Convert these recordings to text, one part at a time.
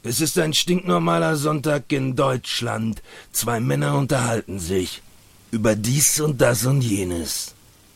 Es ist ein stinknormaler Sonntag in Deutschland. 2 Männer unterhalten sich über dies und das und jenes.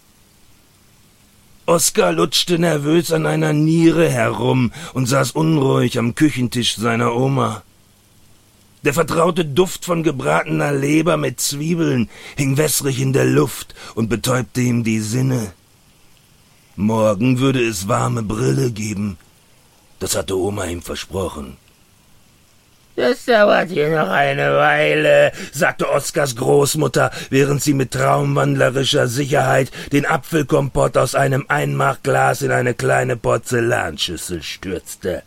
Oskar lutschte nervös an einer Niere herum und saß unruhig am Küchentisch seiner Oma. Der vertraute Duft von gebratener Leber mit Zwiebeln hing wässrig in der Luft und betäubte ihm die Sinne. Morgen würde es warme Brille geben. Das hatte Oma ihm versprochen. »Das dauert hier noch eine Weile«, sagte Oskars Großmutter, während sie mit traumwandlerischer Sicherheit den Apfelkompott aus einem Einmachglas in eine kleine Porzellanschüssel stürzte.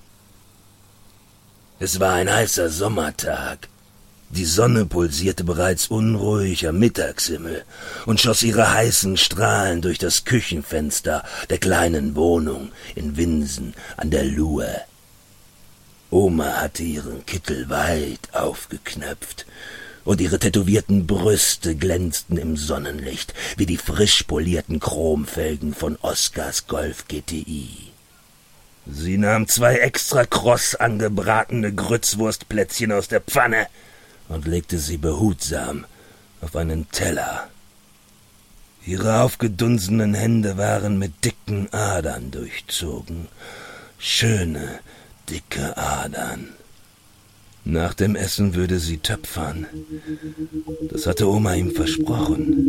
Es war ein heißer Sommertag. Die Sonne pulsierte bereits unruhig am Mittagshimmel und schoss ihre heißen Strahlen durch das Küchenfenster der kleinen Wohnung in Winsen an der Luhe. Oma hatte ihren Kittel weit aufgeknöpft, und ihre tätowierten Brüste glänzten im Sonnenlicht wie die frisch polierten Chromfelgen von Oskars Golf GTI. Sie nahm 2 extra kross angebratene Grützwurstplätzchen aus der Pfanne und legte sie behutsam auf einen Teller. Ihre aufgedunsenen Hände waren mit dicken Adern durchzogen, schöne, dicke Adern. Nach dem Essen würde sie töpfern. Das hatte Oma ihm versprochen.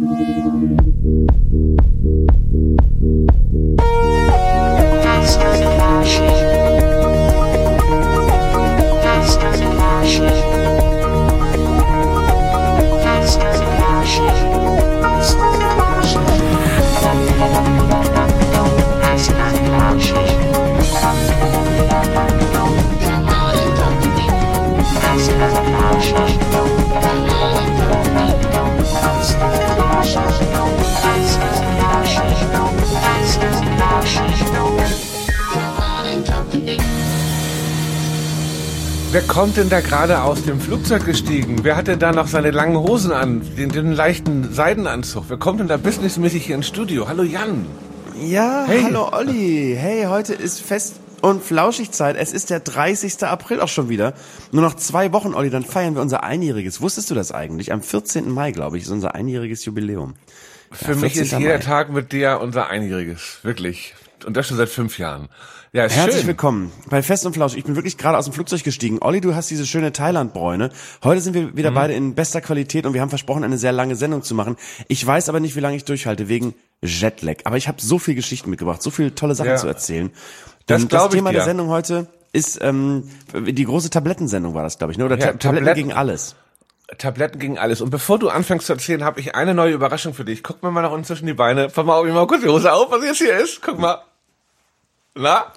Wer kommt denn da gerade aus dem Flugzeug gestiegen? Wer hat denn da noch seine langen Hosen an, den leichten Seidenanzug? Wer kommt denn da businessmäßig hier ins Studio? Hallo Jan. Ja, hey. Hallo Olli. Hey, heute ist Fest- und Flauschig-Zeit. Es ist der 30. April auch schon wieder. Nur noch 2 Wochen, Olli, dann feiern wir unser Einjähriges. Wusstest du das eigentlich? Am 14. Mai, glaube ich, ist unser einjähriges Jubiläum. Für mich ist jeder Tag mit dir unser Einjähriges. Wirklich. Und das schon seit 5 Jahren. Ja, ist Herzlich schön. willkommen bei Fest und Flauschig. Ich bin wirklich gerade aus dem Flugzeug gestiegen. Olli, du hast diese schöne Thailand-Bräune. Heute sind wir wieder beide in bester Qualität und wir haben versprochen, eine sehr lange Sendung zu machen. Ich weiß aber nicht, wie lange ich durchhalte, wegen Jetlag. Aber ich habe so viel Geschichten mitgebracht, so viele tolle Sachen zu erzählen. Das Thema der Sendung heute ist die große Tablettensendung war das, glaube ich, ne? Oder Tabletten gegen alles. Tabletten gegen alles. Und bevor du anfängst zu erzählen, habe ich eine neue Überraschung für dich. Guck mir mal nach unten zwischen die Beine. Pass mal, ob ich mal kurz die Hose auf, was jetzt hier ist. Guck mal. Na?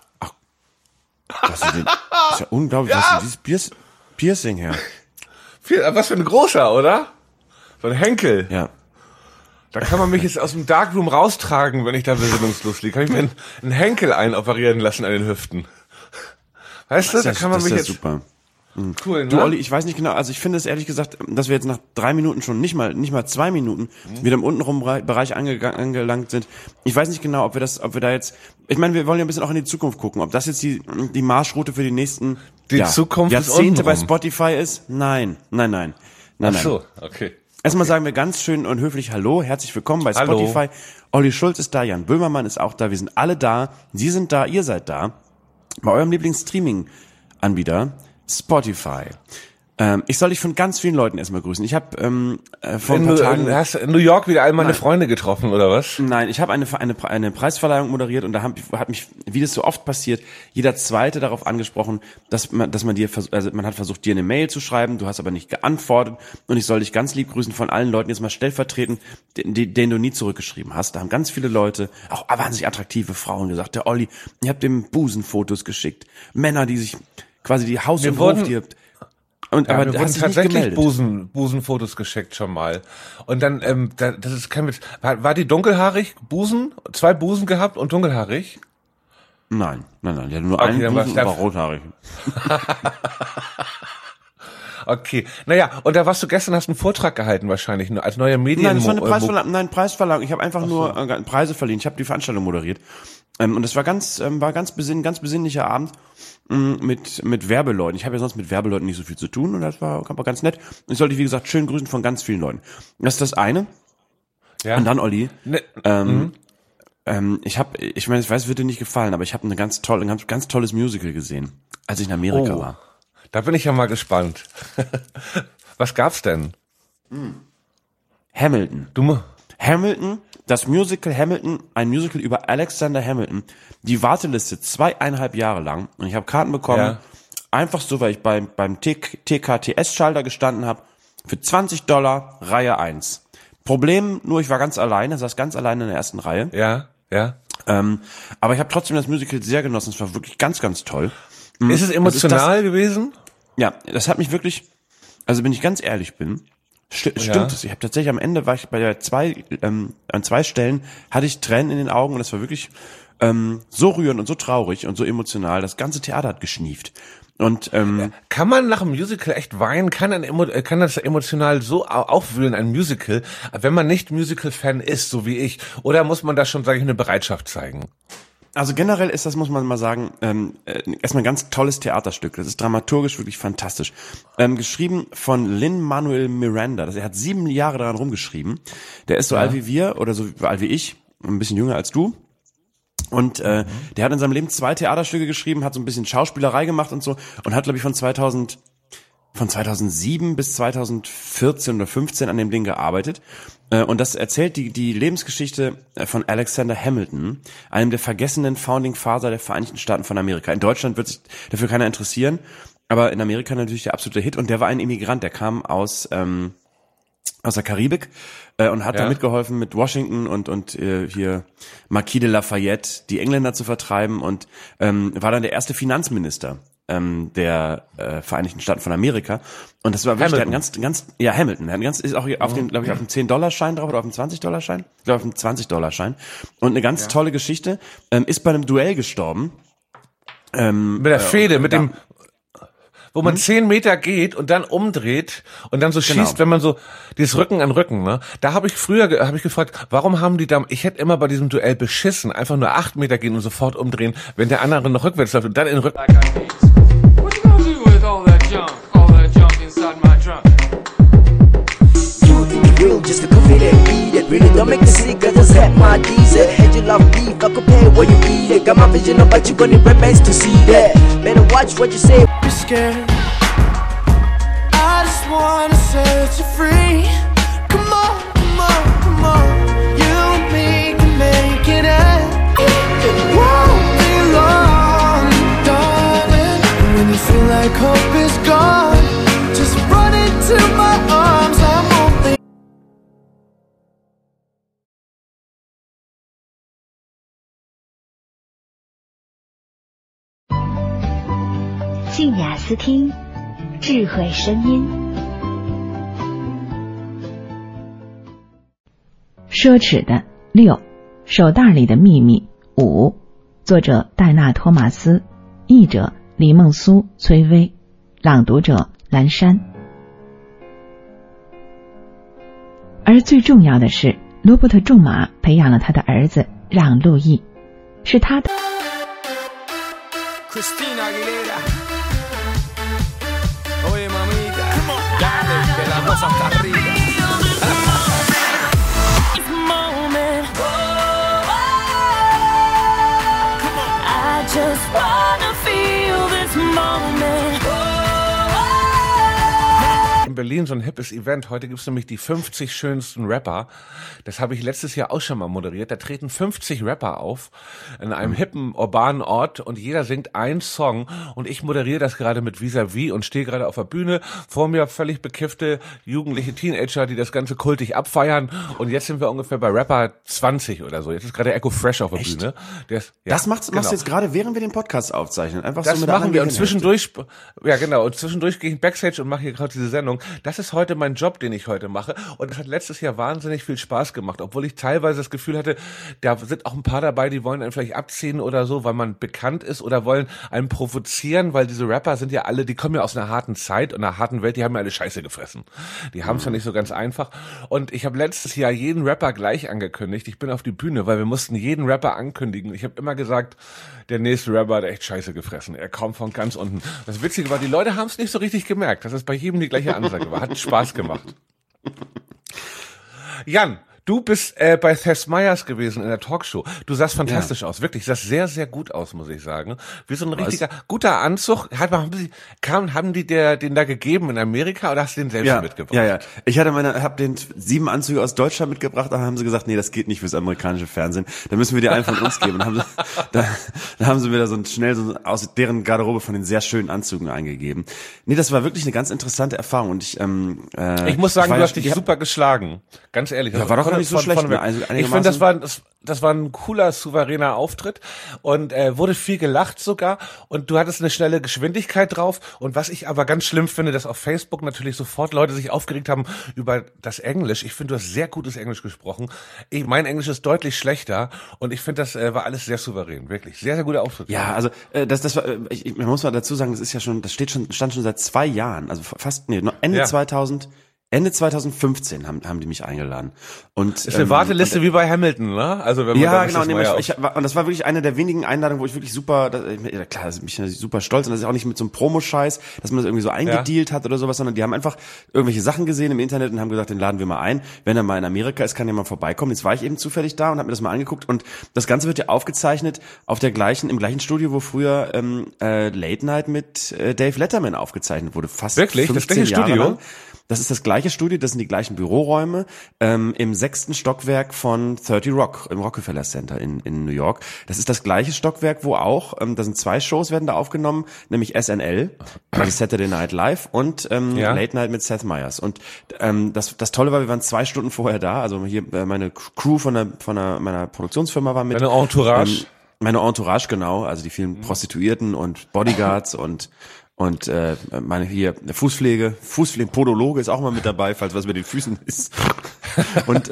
Das ist ja unglaublich, was ist dieses Piercing her? Was für ein großer, oder? So ein Henkel. Ja. Da kann man mich jetzt aus dem Darkroom raustragen, wenn ich da besinnungslos liege. Kann ich mir einen Henkel einoperieren lassen an den Hüften. Weißt du, da kann man mich jetzt... super. Cool, ne? Du Olli, ich weiß nicht genau, also ich finde es ehrlich gesagt, dass wir jetzt nach 3 Minuten schon, nicht mal 2 Minuten, wieder im untenrum Bereich angelangt sind. Ich weiß nicht genau, ob wir da jetzt, ich meine, wir wollen ja ein bisschen auch in die Zukunft gucken, ob das jetzt die Marschroute für die nächsten Zukunft Jahrzehnte bei Spotify ist. Nein. Ach so, okay. Erstmal sagen wir ganz schön und höflich Hallo, herzlich willkommen bei Spotify. Hallo. Olli Schulz ist da, Jan Böhmermann ist auch da, wir sind alle da, Sie sind da, ihr seid da. Bei eurem Lieblings-Streaming-Anbieter Spotify. Ich soll dich von ganz vielen Leuten erstmal grüßen. Ich habe vor ein paar Tagen... Hast du in New York wieder all meine Freunde getroffen, oder was? Nein, ich habe eine Preisverleihung moderiert und da hat mich, wie das so oft passiert, jeder Zweite darauf angesprochen, dass man dir, also man hat versucht, dir eine Mail zu schreiben, du hast aber nicht geantwortet und ich soll dich ganz lieb grüßen von allen Leuten, jetzt mal stellvertretend, denen du nie zurückgeschrieben hast. Da haben ganz viele Leute, auch wahnsinnig attraktive Frauen gesagt, der Olli, ihr habt dem Busenfotos geschickt. Männer, die sich quasi die Haus und Hof, die und ja, aber wir hast wurden dich nicht tatsächlich gemeldet. Busenfotos geschickt schon mal. Und dann, das ist kein Witz. War die dunkelhaarig? 2 Busen gehabt und dunkelhaarig? Nein. Die hat nur einen Busen und war rothaarig. Okay. Naja, und da warst du gestern, hast einen Vortrag gehalten wahrscheinlich, als neuer Medien. Nein, das war eine Preisverleihung. Ich habe einfach nur Preise verliehen. Ich habe die Veranstaltung moderiert. Und es war ganz besinnlicher Abend mit Werbeleuten. Ich habe ja sonst mit Werbeleuten nicht so viel zu tun und das war ganz nett. Und ich sollte, wie gesagt, schön grüßen von ganz vielen Leuten. Das ist das eine. Ja. Und dann, Olli, ich meine, ich weiß, es wird dir nicht gefallen, aber ich habe ein ganz tolles Musical gesehen, als ich in Amerika war. Da bin ich ja mal gespannt. Was gab's denn? Hamilton. Hamilton, das Musical Hamilton, ein Musical über Alexander Hamilton. Die Warteliste 2,5 Jahre lang. Und ich habe Karten bekommen, einfach so, weil ich beim TKTS-Schalter gestanden habe, für $20, Reihe 1. Problem, nur ich war ganz alleine, saß ganz alleine in der ersten Reihe. Ja. Aber ich habe trotzdem das Musical sehr genossen. Es war wirklich ganz, ganz toll. Ist es emotional gewesen? Ja, das hat mich wirklich, also wenn ich ganz ehrlich bin, stimmt es. Ich habe tatsächlich am Ende, war ich bei an 2 Stellen, hatte ich Tränen in den Augen und das war wirklich so rührend und so traurig und so emotional. Das ganze Theater hat geschnieft. Und kann man nach einem Musical echt weinen? Kann das emotional so aufwühlen, ein Musical, wenn man nicht Musical-Fan ist, so wie ich? Oder muss man da schon, sage ich, eine Bereitschaft zeigen? Also generell ist das, muss man mal sagen, erstmal ein ganz tolles Theaterstück. Das ist dramaturgisch wirklich fantastisch. Geschrieben von Lin-Manuel Miranda. Er hat 7 Jahre daran rumgeschrieben. Der ist so alt wie wir oder so alt wie ich, ein bisschen jünger als du. Und der hat in seinem Leben 2 Theaterstücke geschrieben, hat so ein bisschen Schauspielerei gemacht und so und hat, glaube ich, von 2007 bis 2014 oder 15 an dem Ding gearbeitet. Und das erzählt die Lebensgeschichte von Alexander Hamilton, einem der vergessenen Founding Father der Vereinigten Staaten von Amerika. In Deutschland wird sich dafür keiner interessieren, aber in Amerika natürlich der absolute Hit. Und der war ein Immigrant, der kam aus der Karibik und hat da mitgeholfen, mit Washington und hier Marquis de Lafayette die Engländer zu vertreiben und war dann der erste Finanzminister der Vereinigten Staaten von Amerika. Und das war wirklich, Hamilton. Ist auch hier auf dem, glaube ich, auf dem $10-Schein drauf oder auf dem $20-Schein? Ich glaube, auf dem $20-Schein. Und eine ganz tolle Geschichte. Ist bei einem Duell gestorben. Mit der Fehde, mit dem, wo man 10 Meter geht und dann umdreht und dann so schießt, wenn man so dieses Rücken an Rücken, ne? Da habe ich früher gefragt, warum haben die da, ich hätte immer bei diesem Duell beschissen, einfach nur 8 Meter gehen und sofort umdrehen, wenn der andere noch rückwärts läuft und dann in den Rücken. What you gonna do with all that junk inside my trunk? You think you're real just to cover that beat it. Really don't make me sick, cause just had my diesel. Had you love beef, I could pay what you eat it. Got my vision about you, gonna remains to see that. Better watch what you say. You're scared. I just wanna set you free. Come on, come on, come on. You and me can make it end. It won't be long, darling. When you feel like hope is gone, just run into my arms. I'm only 静雅思听，智慧声音。奢侈的6，手袋里的秘密5，作者戴娜·托马斯，译者李梦苏、崔薇，朗读者蓝山。而最重要的是，罗伯特·仲马培养了他的儿子让·路易，是他的。 In Berlin so ein hippes Event. Heute gibt's nämlich die 50 schönsten Rapper. Das habe ich letztes Jahr auch schon mal moderiert. Da treten 50 Rapper auf in einem hippen, urbanen Ort und jeder singt einen Song und ich moderiere das gerade mit Vis-a-vis und stehe gerade auf der Bühne. Vor mir völlig bekiffte jugendliche Teenager, die das Ganze kultig abfeiern und jetzt sind wir ungefähr bei Rapper 20 oder so. Jetzt ist gerade Echo Fresh auf der Bühne. Das machst du jetzt gerade, während wir den Podcast aufzeichnen. Einfach das so mit machen wir und zwischendurch, und zwischendurch gehe ich Backstage und mache hier gerade diese Sendung. Einstellung, das ist heute mein Job, den ich heute mache. Und das hat letztes Jahr wahnsinnig viel Spaß gemacht, obwohl ich teilweise das Gefühl hatte, da sind auch ein paar dabei, die wollen einen vielleicht abziehen oder so, weil man bekannt ist oder wollen einen provozieren, weil diese Rapper sind ja alle, die kommen ja aus einer harten Zeit und einer harten Welt, die haben ja alle Scheiße gefressen. Die haben es ja nicht so ganz einfach. Und ich habe letztes Jahr jeden Rapper gleich angekündigt. Ich bin auf die Bühne, weil wir mussten jeden Rapper ankündigen. Ich habe immer gesagt, der nächste Rapper hat echt Scheiße gefressen. Er kommt von ganz unten. Das Witzige war, die Leute haben es nicht so richtig gemerkt, dass es bei jedem die gleiche Ansage war. Hat Spaß gemacht. Jan, du bist bei Seth Meyers gewesen in der Talkshow. Du sahst fantastisch aus, wirklich. Sahst sehr, sehr gut aus, muss ich sagen. Wie so ein richtiger, guter Anzug. Haben die den da gegeben in Amerika oder hast du den selbst mitgebracht? Ja. Ich hab den 7 Anzüge aus Deutschland mitgebracht, da haben sie gesagt, nee, das geht nicht fürs amerikanische Fernsehen. Da müssen wir dir einen von uns geben. Dann haben sie mir da schnell aus deren Garderobe von den sehr schönen Anzügen eingegeben. Nee, das war wirklich eine ganz interessante Erfahrung und ich muss sagen, du hast dich super geschlagen. Ganz ehrlich. Ja, war doch nicht so schlecht. Ich finde, das war ein cooler, souveräner Auftritt und wurde viel gelacht sogar und du hattest eine schnelle Geschwindigkeit drauf und was ich aber ganz schlimm finde, dass auf Facebook natürlich sofort Leute sich aufgeregt haben über das Englisch. Ich finde, du hast sehr gutes Englisch gesprochen. Mein Englisch ist deutlich schlechter und ich finde, das war alles sehr souverän, wirklich. Sehr, sehr guter Auftritt. Ja, also das war, man muss mal dazu sagen, das ist ja schon, stand schon seit 2 Jahren, also Ende 2015 haben die mich eingeladen. Und ist eine Warteliste wie bei Hamilton, ne? Also wenn man und das war wirklich eine der wenigen Einladungen, wo ich wirklich super, klar, das bin ich super stolz und das ist auch nicht mit so einem Promoscheiß, dass man das irgendwie so eingedealt hat oder sowas, sondern die haben einfach irgendwelche Sachen gesehen im Internet und haben gesagt, den laden wir mal ein. Wenn er mal in Amerika ist, kann er mal vorbeikommen. Jetzt war ich eben zufällig da und habe mir das mal angeguckt und das Ganze wird ja aufgezeichnet im gleichen Studio, wo früher Late Night mit Dave Letterman aufgezeichnet wurde. Fast wirklich? 15 Das gleiche Jahre Studio? lang. Das ist das gleiche Studio, das sind die gleichen Büroräume im 6. Stockwerk von 30 Rock im Rockefeller Center in New York. Das ist das gleiche Stockwerk, wo auch, da sind 2 Shows werden da aufgenommen, nämlich SNL, also Saturday Night Live und Late Night mit Seth Meyers. Und das Tolle war, wir waren 2 Stunden vorher da, also hier meine Crew meiner Produktionsfirma war mit. Deine Entourage? Meine Entourage, genau, also die vielen Prostituierten und Bodyguards und meine hier Fußpflege, Podologe ist auch mal mit dabei, falls was mit den Füßen ist. Und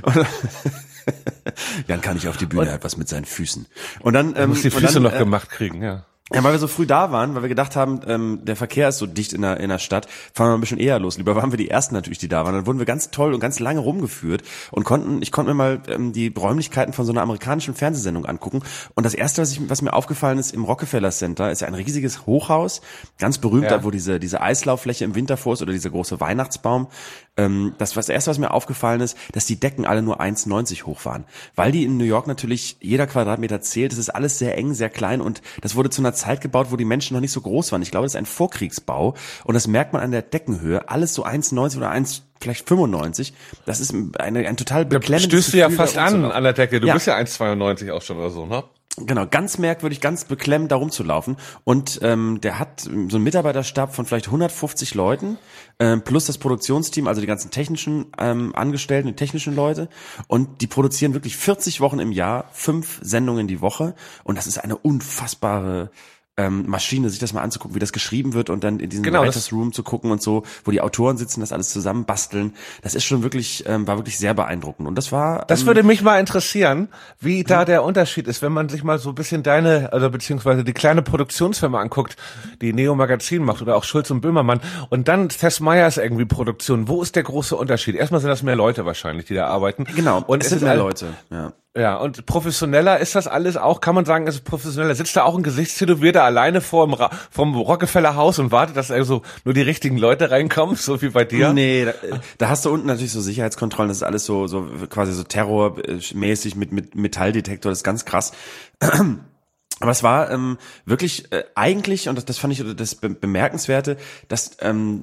Jan kann nicht auf die Bühne, er hat was mit seinen Füßen. Und dann muss die Füße noch gemacht kriegen, ja. Ja, weil wir so früh da waren, weil wir gedacht haben, der Verkehr ist so dicht in der Stadt, fahren wir ein bisschen eher los. Lieber waren wir die Ersten natürlich, die da waren. Dann wurden wir ganz toll und ganz lange rumgeführt und ich konnte mir mal die Räumlichkeiten von so einer amerikanischen Fernsehsendung angucken. Und das Erste, was mir aufgefallen ist, im Rockefeller Center ist ja ein riesiges Hochhaus, ganz berühmt, da wo diese Eislauffläche im Winter vor ist oder dieser große Weihnachtsbaum. Das Erste, was mir aufgefallen ist, dass die Decken alle nur 1,90 hoch waren. Weil die in New York natürlich jeder Quadratmeter zählt. Das ist alles sehr eng, sehr klein und das wurde zu einer Zeit gebaut, wo die Menschen noch nicht so groß waren. Ich glaube, das ist ein Vorkriegsbau und das merkt man an der Deckenhöhe. Alles so 1,90 oder vielleicht 95. Das ist ein total beklemmendes Gefühl. Stößt du ja fast an der Decke. Du bist ja 1,92 auch schon oder so, ne? Genau, ganz merkwürdig, ganz beklemmend da rumzulaufen. Und der hat so einen Mitarbeiterstab von vielleicht 150 Leuten, plus das Produktionsteam, also die ganzen technischen Angestellten, die technischen Leute. Und die produzieren wirklich 40 Wochen im Jahr, 5 Sendungen die Woche. Und das ist eine unfassbare Maschine, sich das mal anzugucken, wie das geschrieben wird und dann in diesem Writers Room zu gucken und so, wo die Autoren sitzen, das alles zusammen basteln. Das ist schon wirklich, war wirklich sehr beeindruckend. Und das war. Das würde mich mal interessieren, wie da der Unterschied ist, wenn man sich mal so ein bisschen beziehungsweise die kleine Produktionsfirma anguckt, die Neo Magazin macht oder auch Schulz und Böhmermann und dann Seth Meyers irgendwie Produktion. Wo ist der große Unterschied? Erstmal sind das mehr Leute wahrscheinlich, die da arbeiten. Genau. Und es sind mehr Leute, ja. Ja, und professioneller ist das alles auch, kann man sagen, ist es professioneller? Sitzt da auch ein Gesichtstätowierter alleine vom Rockefeller Haus und wartet, dass also nur die richtigen Leute reinkommen, so wie bei dir? Nee, da hast du unten natürlich so Sicherheitskontrollen, das ist alles so quasi so terrormäßig mit Metalldetektor, das ist ganz krass. Aber es war wirklich eigentlich, und das fand ich das Bemerkenswerte, dass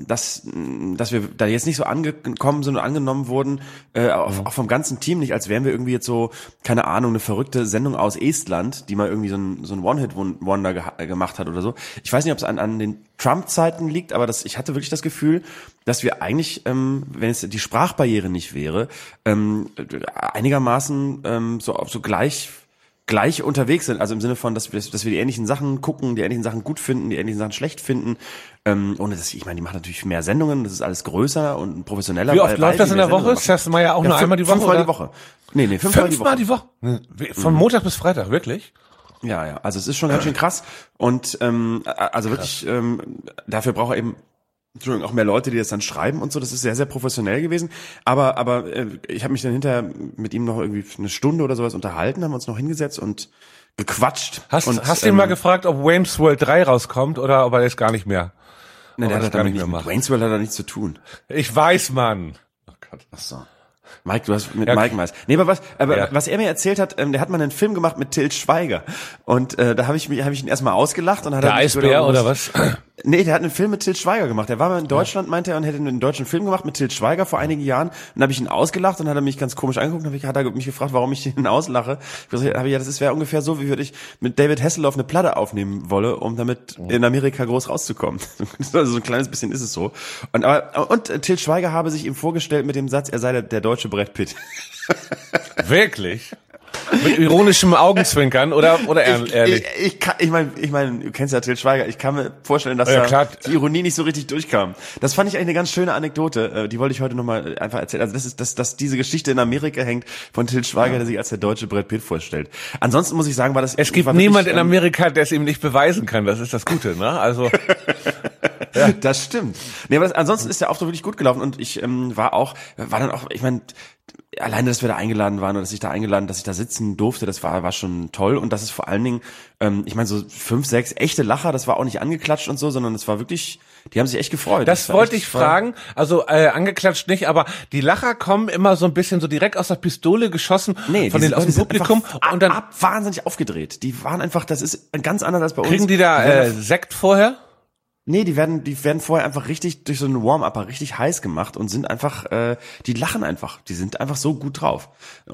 wir da jetzt nicht so angekommen sind und angenommen wurden, auch vom ganzen Team nicht, als wären wir irgendwie jetzt so, keine Ahnung, eine verrückte Sendung aus Estland, die mal irgendwie so ein One-Hit-Wonder gemacht hat oder so. Ich weiß nicht, ob es an den Trump-Zeiten liegt, aber ich hatte wirklich das Gefühl, dass wir eigentlich, wenn es die Sprachbarriere nicht wäre, einigermaßen so gleich gleich unterwegs sind, also im Sinne von, dass wir die ähnlichen Sachen gucken, die ähnlichen Sachen gut finden, die ähnlichen Sachen schlecht finden, ohne dass, ich meine, die machen natürlich mehr Sendungen, das ist alles größer und professioneller. Wie oft läuft das in der Woche? Ist das mal ja auch nur einmal die Woche? Fünfmal die Woche. Nee, fünfmal die Woche. Von Montag bis Freitag, wirklich? Ja, also es ist schon ganz schön krass und also wirklich, dafür braucht er eben auch mehr Leute, die das dann schreiben und so. Das ist sehr, sehr professionell gewesen. Aber ich habe mich dann hinterher mit ihm noch irgendwie eine Stunde oder sowas unterhalten, haben uns noch hingesetzt und gequatscht. Hast du ihn mal gefragt, ob Wayne's World 3 rauskommt oder ob er das gar nicht mehr? Nein, der hat gar nicht mehr gemacht. Wayne's World hat da nichts zu tun. Ich weiß, Mann. Oh Gott. Ach so. Mike, du hast mit Mike meist. Nee, aber was er mir erzählt hat, der hat mal einen Film gemacht mit Til Schweiger. Und da habe ich ihn erstmal ausgelacht und hat der Eisbär oder was? Nee, der hat einen Film mit Til Schweiger gemacht. Der war mal in Deutschland, meinte er, und hätte einen deutschen Film gemacht mit Til Schweiger vor einigen Jahren. Und dann habe ich ihn ausgelacht und hat er mich ganz komisch angeguckt und hat er mich gefragt, warum ich ihn auslache. Das wäre ungefähr so, wie würde ich mit David Hasselhoff eine Platte aufnehmen wolle, um damit in Amerika groß rauszukommen. Also so ein kleines bisschen ist es so. Und Til Schweiger habe sich ihm vorgestellt mit dem Satz, er sei der deutsche Brad Pitt. Wirklich? Mit ironischem Augenzwinkern oder ehrlich? Ich meine, du kennst ja Til Schweiger. Ich kann mir vorstellen, dass da die Ironie nicht so richtig durchkam. Das fand ich eigentlich eine ganz schöne Anekdote. Die wollte ich heute nochmal einfach erzählen. Also das ist, dass diese Geschichte in Amerika hängt von Til Schweiger, der sich als der deutsche Brad Pitt vorstellt. Ansonsten muss ich sagen, es gibt niemand in Amerika, der es ihm nicht beweisen kann. Das ist das Gute, ne? Also. Ja. Das stimmt. Nee, aber ansonsten ist der Auftritt wirklich gut gelaufen und ich war dann auch, ich meine, alleine, dass wir da eingeladen waren oder dass ich da sitzen durfte, das war schon toll und das ist vor allen Dingen, ich meine, so 5, 6 echte Lacher, das war auch nicht angeklatscht und so, sondern es war wirklich, die haben sich echt gefreut. Das wollte ich fragen, also angeklatscht nicht, aber die Lacher kommen immer so ein bisschen so direkt aus der Pistole geschossen von aus dem Publikum und dann wahnsinnig aufgedreht. Die waren einfach, das ist ganz anders als bei uns. Kriegen die da Sekt vorher? Nee, die werden vorher einfach richtig durch so einen Warm-Upper richtig heiß gemacht und sind einfach, die lachen einfach. Die sind einfach so gut drauf.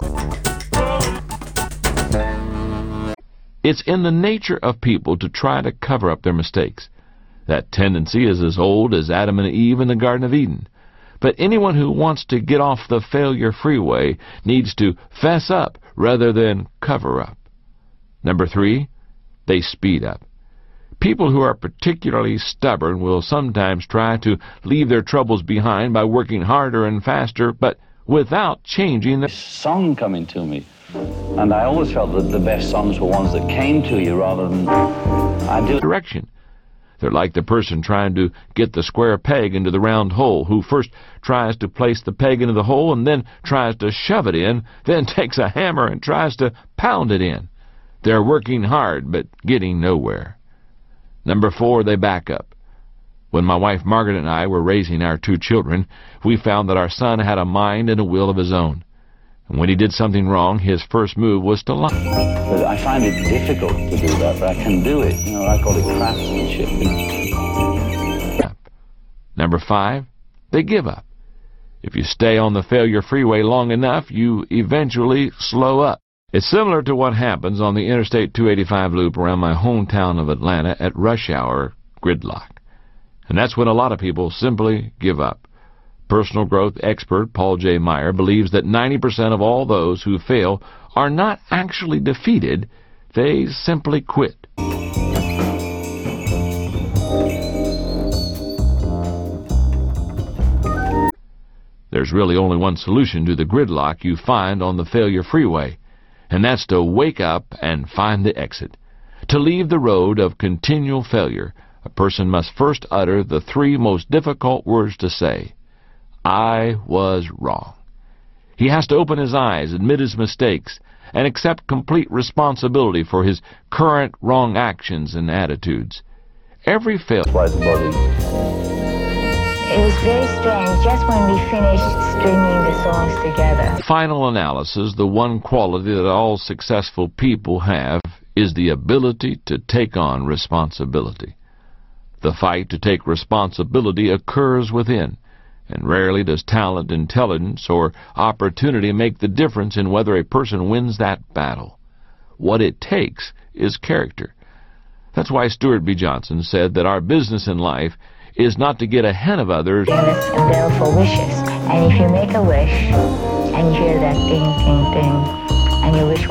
It's in the nature of people to try to cover up their mistakes. That tendency is as old as Adam and Eve in the Garden of Eden. But anyone who wants to get off the failure freeway needs to fess up rather than cover up. Number 3, they speed up. People who are particularly stubborn will sometimes try to leave their troubles behind by working harder and faster, but without changing the song coming to me. And I always felt that the best songs were ones that came to you rather than direction. They're like the person trying to get the square peg into the round hole, who first tries to place the peg into the hole and then tries to shove it in, then takes a hammer and tries to pound it in. They're working hard, but getting nowhere. Number 4, they back up. When my wife Margaret and I were raising our 2 children, we found that our son had a mind and a will of his own. And when he did something wrong, his first move was to lie. But I find it difficult to do that, but I can do it. You know, I call it craftsmanship. Number 5, they give up. If you stay on the failure freeway long enough, you eventually slow up. It's similar to what happens on the Interstate 285 loop around my hometown of Atlanta at rush hour gridlock. And that's when a lot of people simply give up. Personal growth expert Paul J. Meyer believes that 90% of all those who fail are not actually defeated, they simply quit. There's really only one solution to the gridlock you find on the failure freeway, and that's to wake up and find the exit. To leave the road of continual failure, a person must first utter the 3 most difficult words to say. I was wrong. He has to open his eyes, admit his mistakes, and accept complete responsibility for his current wrong actions and attitudes. Every failure... It was very strange. Just when we finished stringing the songs together. Final analysis, the one quality that all successful people have is the ability to take on responsibility. The fight to take responsibility occurs within, and rarely does talent, intelligence, or opportunity make the difference in whether a person wins that battle. What it takes is character. That's why Stuart B. Johnson said that our business in life is not to get ahead of others. And they're for wishes. And if you make a wish, and you hear that ding, ding, ding, and your wish will...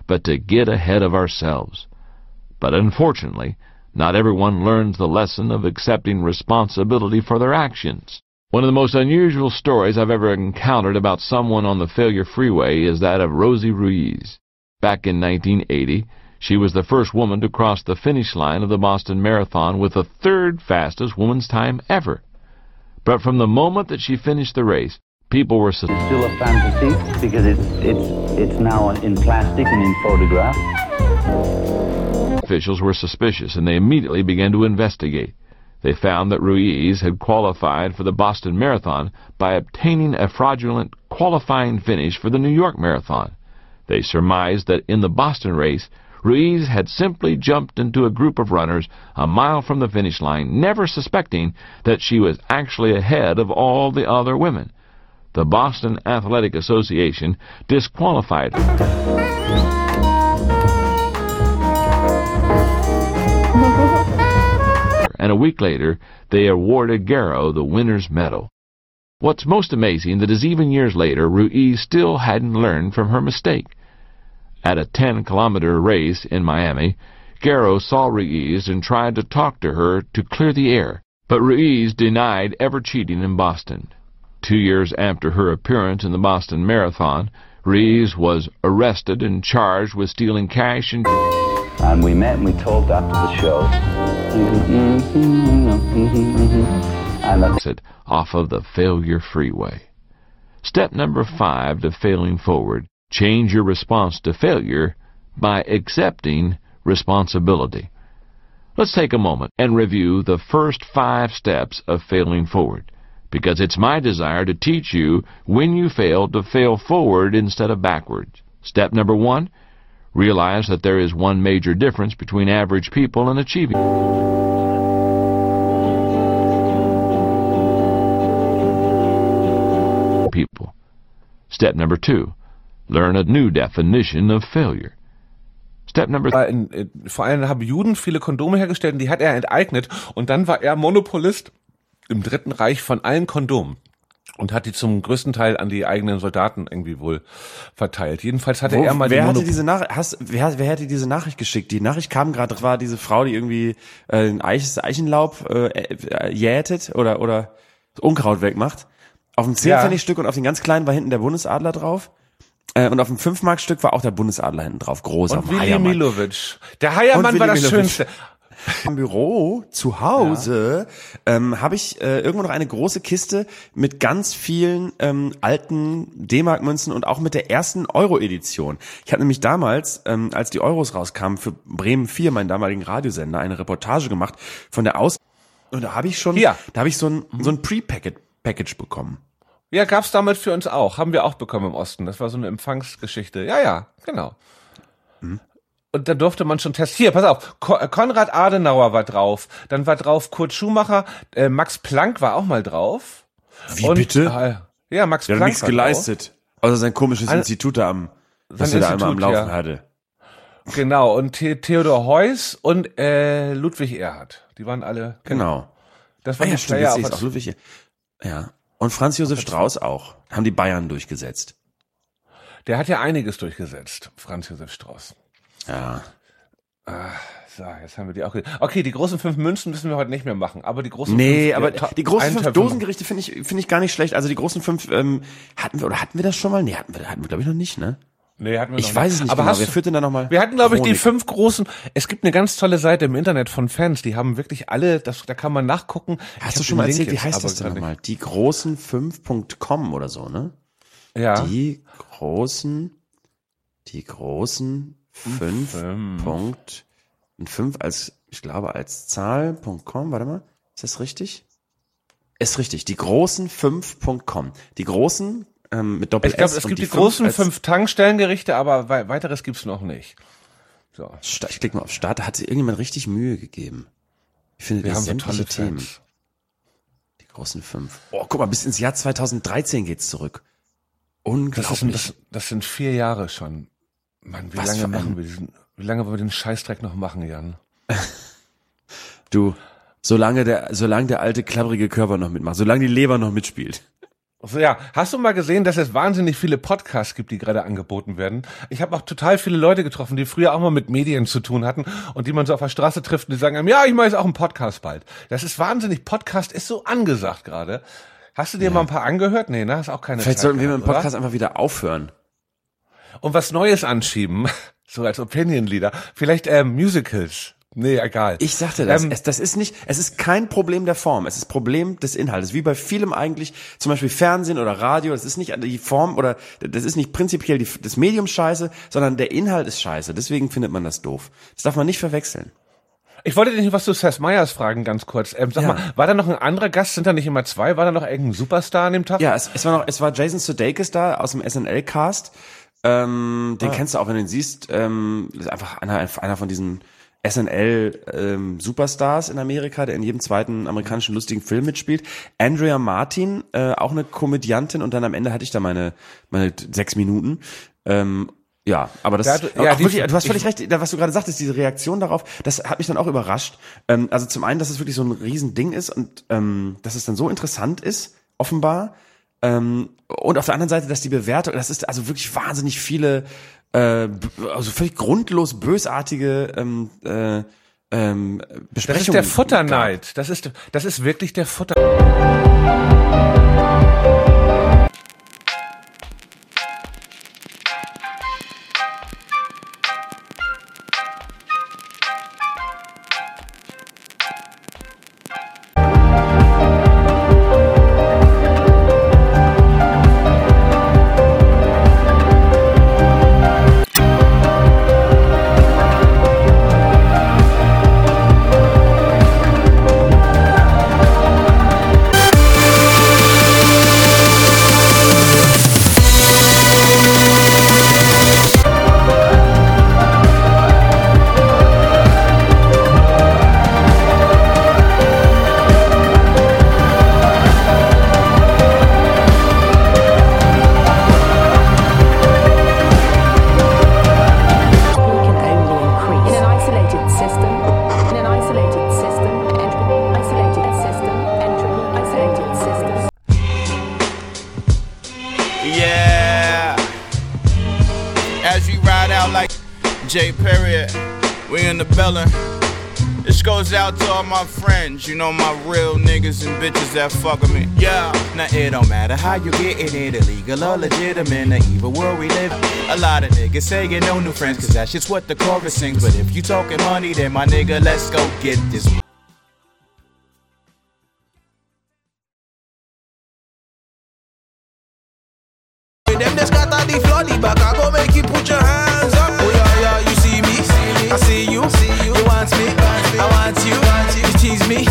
but to get ahead of ourselves. But unfortunately, not everyone learns the lesson of accepting responsibility for their actions. One of the most unusual stories I've ever encountered about someone on the failure freeway is that of Rosie Ruiz. Back in 1980, she was the first woman to cross the finish line of the Boston Marathon with the third fastest woman's time ever. But from the moment that she finished the race, people were It's still a fantasy because it's now in plastic and in photograph. officials were suspicious, and they immediately began to investigate. They found that Ruiz had qualified for the Boston Marathon by obtaining a fraudulent qualifying finish for the New York Marathon. They surmised that in the Boston race, Ruiz had simply jumped into a group of runners a mile from the finish line, never suspecting that she was actually ahead of all the other women. The Boston Athletic Association disqualified her. And a week later, they awarded Garrow the winner's medal. What's most amazing that is even years later, Ruiz still hadn't learned from her mistake. At a 10-kilometer race in Miami, Garrow saw Ruiz and tried to talk to her to clear the air, but Ruiz denied ever cheating in Boston. 2 years after her appearance in the Boston Marathon, Ruiz was arrested and charged with stealing cash And we met and we talked after the show. And that's it off of the failure freeway. Step number 5 to failing forward. Change your response to failure by accepting responsibility. Let's take a moment and review the first 5 steps of failing forward, because it's my desire to teach you when you fail to fail forward instead of backwards. Step number 1, realize that there is one major difference between average people and achieving people. Step number 2, learn a new definition of failure. Step number 3. Vor allem haben Juden viele Kondome hergestellt und die hat er enteignet und dann war er Monopolist im Dritten Reich von allen Kondomen und hat die zum größten Teil an die eigenen Soldaten irgendwie wohl verteilt. Jedenfalls hatte er mal wer hätte diese Nachricht geschickt? Die Nachricht kam gerade, das war diese Frau, die irgendwie Eichenlaub jätet oder Unkraut wegmacht. Auf dem 10-Pfennig-Stück und auf den ganz kleinen war hinten der Bundesadler drauf. Und auf dem 5-Mark-Stück war auch der Bundesadler hinten drauf. Groß und auf dem Willi Heiermann. Milovic. Der Heiermann war das Schönste. Im Büro zu Hause habe ich irgendwo noch eine große Kiste mit ganz vielen alten D-Mark-Münzen und auch mit der ersten Euro-Edition. Ich hatte nämlich damals, als die Euros rauskamen, für Bremen 4, meinen damaligen Radiosender, eine Reportage gemacht von der und da habe ich schon, da habe ich so ein Pre-Package bekommen. Ja, gab's damals für uns auch. Haben wir auch bekommen im Osten. Das war so eine Empfangsgeschichte. Ja, genau. Und da durfte man schon testen. Hier, pass auf. Konrad Adenauer war drauf. Dann war drauf Kurt Schumacher. Max Planck war auch mal drauf. Wie bitte? Ja, Max Planck hat nichts geleistet. Außer sein komisches Institut da was er da einmal am Laufen hatte. Genau. Und Theodor Heuss und Ludwig Erhard. Die waren alle. Genau. Das war die Player auch Ludwig. Ja. Und Franz Josef Strauß auch. Haben die Bayern durchgesetzt. Der hat ja einiges durchgesetzt, Franz Josef Strauß. Ja. So, jetzt haben wir die auch. Okay, die großen 5 Münzen müssen wir heute nicht mehr machen, aber die großen 5... aber die großen 5 Dosengerichte finde ich gar nicht schlecht. Also die großen 5, hatten wir das schon mal? Nee, hatten wir glaube ich noch nicht, ne? Nee, hatten wir noch nicht. Ich weiß es nicht, aber wer führt denn da nochmal? Wir hatten, glaube ich, die 5 großen. Es gibt eine ganz tolle Seite im Internet von Fans, die haben wirklich alle, da kann man nachgucken. Hast du schon mal erzählt, wie heißt das denn nochmal? Die großen 5.com oder so, ne? Ja. Die großen 5. Und 5 ich glaube, als Zahl.com, warte mal, ist das richtig? Ist richtig, die großen 5.com. Die großen, mit Doppel-S. Ich glaube, es gibt die großen 5 Tankstellengerichte, aber weiteres gibt's noch nicht. So. Ich klicke mal auf Start, da hat sich irgendjemand richtig Mühe gegeben. Ich finde, wir haben so tolle Themen. Die großen 5. Oh, guck mal, bis ins Jahr 2013 geht's zurück. Unglaublich. Das sind 4 Jahre schon. Mann, wie lange wollen wir den Scheißdreck noch machen, Jan? Du, solange der alte klapprige Körper noch mitmacht, solange die Leber noch mitspielt. Also ja, hast du mal gesehen, dass es wahnsinnig viele Podcasts gibt, die gerade angeboten werden? Ich habe auch total viele Leute getroffen, die früher auch mal mit Medien zu tun hatten und die man so auf der Straße trifft und die sagen einem, ja, ich mache jetzt auch einen Podcast bald. Das ist wahnsinnig. Podcast ist so angesagt gerade. Hast du dir mal ein paar angehört? Nee, ne? Hast auch keine Vielleicht Zeit sollten wir mit gehabt, dem Podcast oder? einfach wieder aufhören. Und was Neues anschieben, so als Opinion-Leader. Vielleicht Musicals. Nee, egal. Ich sagte das. Es ist kein Problem der Form. Es ist Problem des Inhaltes. Wie bei vielem eigentlich, zum Beispiel Fernsehen oder Radio. Das ist nicht die Form oder das ist nicht prinzipiell das Medium scheiße, sondern der Inhalt ist scheiße. Deswegen findet man das doof. Das darf man nicht verwechseln. Ich wollte dich noch was zu Seth Meyers fragen, ganz kurz. Sag mal, war da noch ein anderer Gast? Sind da nicht immer zwei? War da noch irgendein Superstar an dem Tag? Ja, es war Jason Sudeikis da aus dem SNL-Cast. Den kennst du auch, wenn du ihn siehst. Ist einfach einer von diesen SNL Superstars in Amerika, der in jedem zweiten amerikanischen lustigen Film mitspielt. Andrea Martin, auch eine Komödiantin, und dann am Ende hatte ich da meine 6 Minuten. Ja, aber das, du hast völlig recht, was du gerade sagtest, diese Reaktion darauf, das hat mich dann auch überrascht. Also zum einen, dass es wirklich so ein Riesending ist und dass es dann so interessant ist, offenbar. Und auf der anderen Seite, dass die Bewertung, das ist also wirklich wahnsinnig viele, also völlig grundlos bösartige Besprechungen. Das ist der Futterneid. Das ist wirklich der Futter. J. Period, we in the building. This goes out to all my friends, you know, my real niggas and bitches that fuck with me. Yeah, now it don't matter how you getting it, illegal or legitimate, in the evil world we live. A lot of niggas say you no new friends, cause that's just what the chorus sings. But if you talking money, then my nigga, let's go get this. Them just got all the floody back, I go make you put your hands up. Oh yeah, yeah, you see me, I see you, you want me, I want you, you tease me.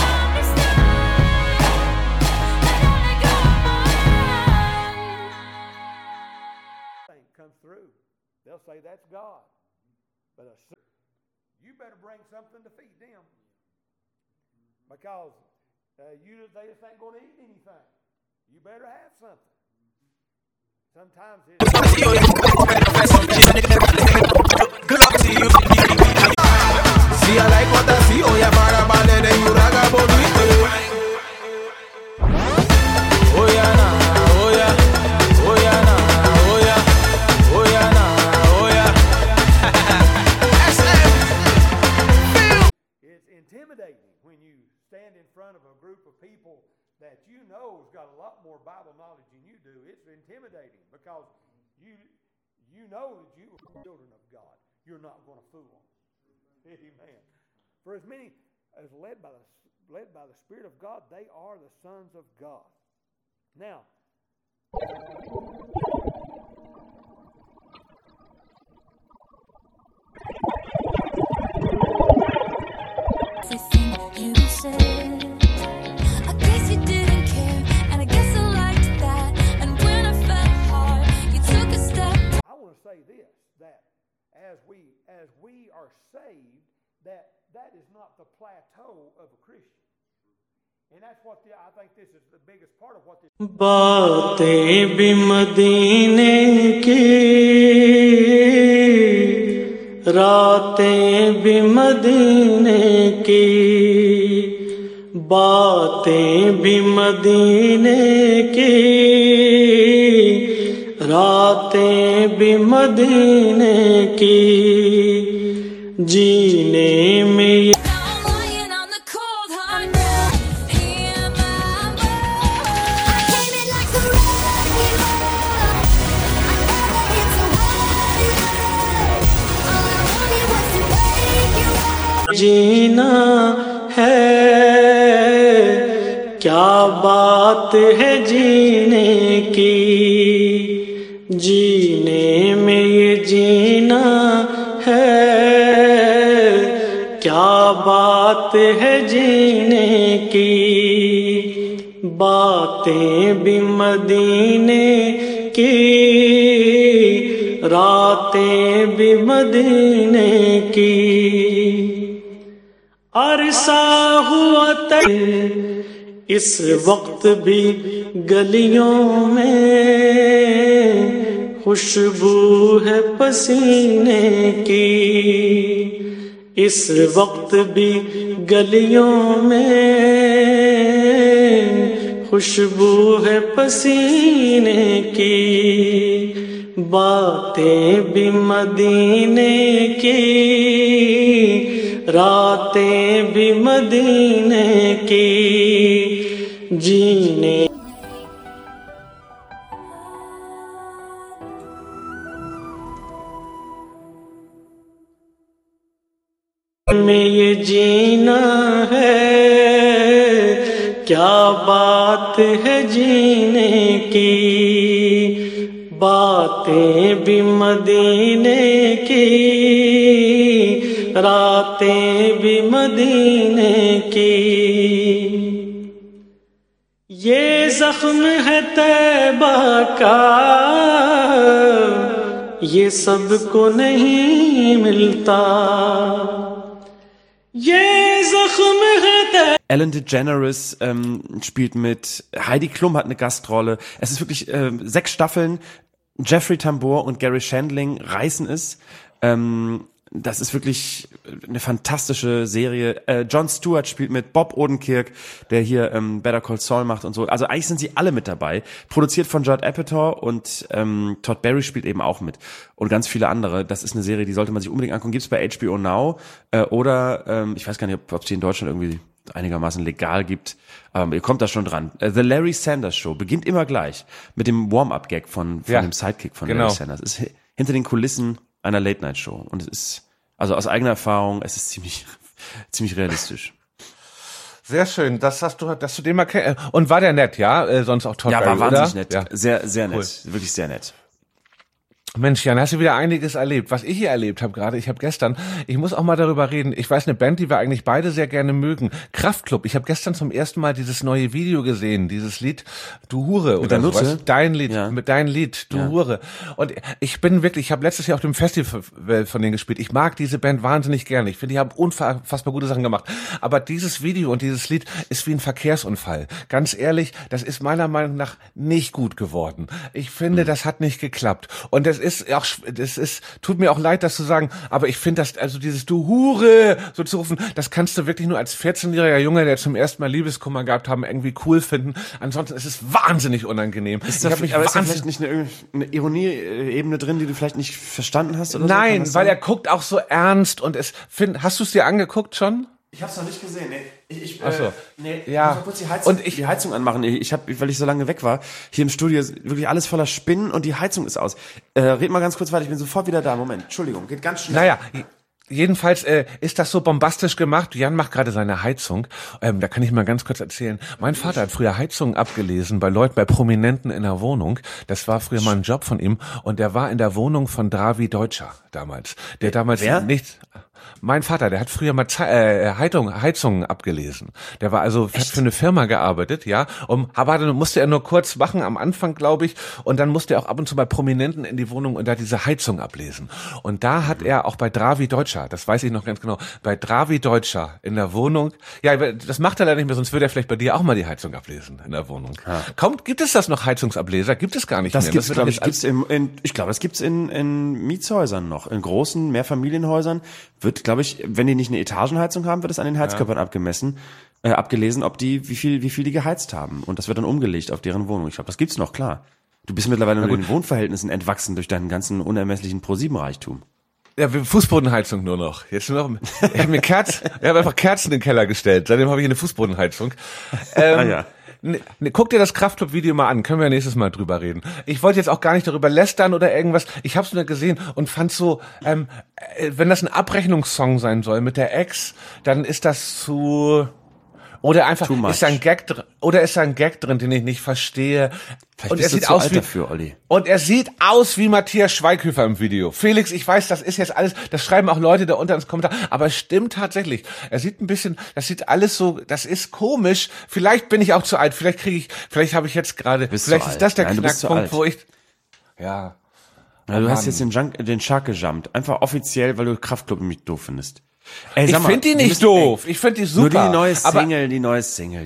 Comes through, they'll say that's God, but you better bring something to feed them, because they just ain't going to eat anything. You better have something. Sometimes it's good luck to you. See, I like what I see. Oh, yeah, para balde de Uraga Boduito. Oh, yeah, nah. Oh, yeah. Oh, yeah, nah. Oh, yeah. Oh, yeah, nah. Oh, yeah. SM. It's intimidating when you stand in front of a group of people that you know has got a lot more Bible knowledge than you do. It's intimidating because you know that you are children of God. You're not going to fool them. Amen. For as many as led by the Spirit of God, they are the sons of God. Now, you said, I guess you didn't care, and I guess I liked that. And when I felt hard, you took a step. I want to say this, that as we are saved, that is not the plateau of a Christian. And that's what I think this is the biggest part of what this. बातें भी मदीने की, रातें भी मदीने की, बातें भी मदीने की, रातें भी मदीने की, जीने में ये जीना है, क्या बात है जीने की, जीने में ये जीना है, क्या बात है जीने की, बातें भी मदीने की, रातें भी मदीने की, अरसा हुआ तय इस वक्त भी गलियों में, खुशबू है पसीने की, इस वक्त भी गलियों में, खुशबू है पसीने की, बातें भी मदीने की, रातें भी मदीने की, जीने में ये जीना है, क्या बात है जीने की, बातें भी मदीने की, रातें भी मदीने की, ये जख्म है तैबा का, ये सबको नहीं मिलता, ये जख्म है तैबा. Ellen DeGeneres spielt mit, Heidi Klum hat eine Gastrolle. Es ist wirklich 6 Staffeln. Jeffrey Tambor und Gary Shandling reißen es. Das ist wirklich eine fantastische Serie. Jon Stewart spielt mit, Bob Odenkirk, der hier Better Call Saul macht und so. Also eigentlich sind sie alle mit dabei. Produziert von Judd Apatow und Todd Barry spielt eben auch mit. Und ganz viele andere. Das ist eine Serie, die sollte man sich unbedingt angucken. Gibt's bei HBO Now oder ich weiß gar nicht, ob es die in Deutschland irgendwie einigermaßen legal gibt. Ihr kommt da schon dran. The Larry Sanders Show beginnt immer gleich mit dem Warm-Up-Gag von dem Sidekick von Larry Sanders. Es ist hinter den Kulissen einer Late-Night-Show. Und es ist, also aus eigener Erfahrung, es ist ziemlich realistisch. Sehr schön, dass du den mal kennst. Und war der nett, ja? Sonst auch Todd Barry, war wahnsinnig nett. Ja. Sehr, sehr nett. Cool. Wirklich sehr nett. Mensch, Jan, hast du wieder einiges erlebt. Was ich hier erlebt habe gerade, ich muss auch mal darüber reden, ich weiß eine Band, die wir eigentlich beide sehr gerne mögen, Kraftklub. Ich habe gestern zum ersten Mal dieses neue Video gesehen, dieses Lied Du Hure oder sowas. Dein Lied, mit dein Lied, Du Hure. Und ich habe letztes Jahr auf dem Festival von denen gespielt. Ich mag diese Band wahnsinnig gerne. Ich finde, die haben unfassbar gute Sachen gemacht. Aber dieses Video und dieses Lied ist wie ein Verkehrsunfall. Ganz ehrlich, das ist meiner Meinung nach nicht gut geworden. Ich finde, das hat nicht geklappt. Und tut mir auch leid, das zu sagen, aber ich finde, dass also dieses Du Hure so zu rufen, das kannst du wirklich nur als 14-jähriger Junge, der zum ersten Mal Liebeskummer gehabt haben, irgendwie cool finden. Ansonsten ist es wahnsinnig unangenehm. Ist da vielleicht nicht eine Ironie-Ebene drin, die du vielleicht nicht verstanden hast? Oder Nein, so? weil er guckt auch so ernst und hast du es dir angeguckt schon? Ich hab's noch nicht gesehen, nee. Ich muss mal kurz die Heizung anmachen. Weil ich so lange weg war, hier im Studio ist wirklich alles voller Spinnen und die Heizung ist aus. Red mal ganz kurz weiter, ich bin sofort wieder da. Moment, Entschuldigung, geht ganz schnell. Naja, jedenfalls ist das so bombastisch gemacht. Jan macht gerade seine Heizung. Da kann ich mal ganz kurz erzählen. Mein Vater hat früher Heizungen abgelesen bei Prominenten in der Wohnung. Das war früher mal ein Job von ihm. Und der war in der Wohnung von Dravi Deutscher damals. Der damals nichts... Mein Vater, der hat früher mal Heizungen abgelesen. Der war also hat für eine Firma gearbeitet, ja. Aber dann musste er nur kurz machen am Anfang, glaube ich. Und dann musste er auch ab und zu bei Prominenten in die Wohnung und da diese Heizung ablesen. Und da hat er auch bei Dravi Deutscher, das weiß ich noch ganz genau, bei Dravi Deutscher in der Wohnung, ja, das macht er leider nicht mehr, sonst würde er vielleicht bei dir auch mal die Heizung ablesen in der Wohnung. Ja. Gibt es das noch, Heizungsableser? Gibt es gar nicht mehr. Gibt's, glaube ich, ich glaube, es gibt's in Mietshäusern noch. In großen Mehrfamilienhäusern wird, glaube ich, wenn die nicht eine Etagenheizung haben, wird es an den Heizkörpern abgemessen. abgelesen, wie viel die geheizt haben. Und das wird dann umgelegt auf deren Wohnung. Ich glaube, das gibt's noch, klar. Du bist mittlerweile nur den Wohnverhältnissen entwachsen durch deinen ganzen unermesslichen Pro7-Reichtum. Ja, Fußbodenheizung nur noch. Jetzt nur noch. Ich habe einfach Kerzen in den Keller gestellt. Seitdem habe ich eine Fußbodenheizung. Ja. Guck dir das Kraftclub-Video mal an. Können wir ja nächstes Mal drüber reden. Ich wollte jetzt auch gar nicht darüber lästern oder irgendwas. Ich habe es nur gesehen und fand so, wenn das ein Abrechnungssong sein soll mit der Ex, dann ist das zu... Oder einfach ist da ein Gag drin, den ich nicht verstehe. Und er sieht aus dafür, Olli. Und er sieht aus wie Matthias Schweighöfer im Video. Felix, ich weiß, das ist jetzt alles, das schreiben auch Leute da unter ins Kommentar, aber es stimmt tatsächlich. Er sieht ein bisschen, das sieht alles so, das ist komisch. Vielleicht bin ich auch zu alt, vielleicht habe ich jetzt gerade, vielleicht ist das der Knackpunkt, wo ich, ja. Du hast jetzt den Shark gejumpt. Einfach offiziell, weil du Kraftclub nämlich doof findest. Ey, ich finde die nicht doof. Ich finde die super. Nur die neue Single.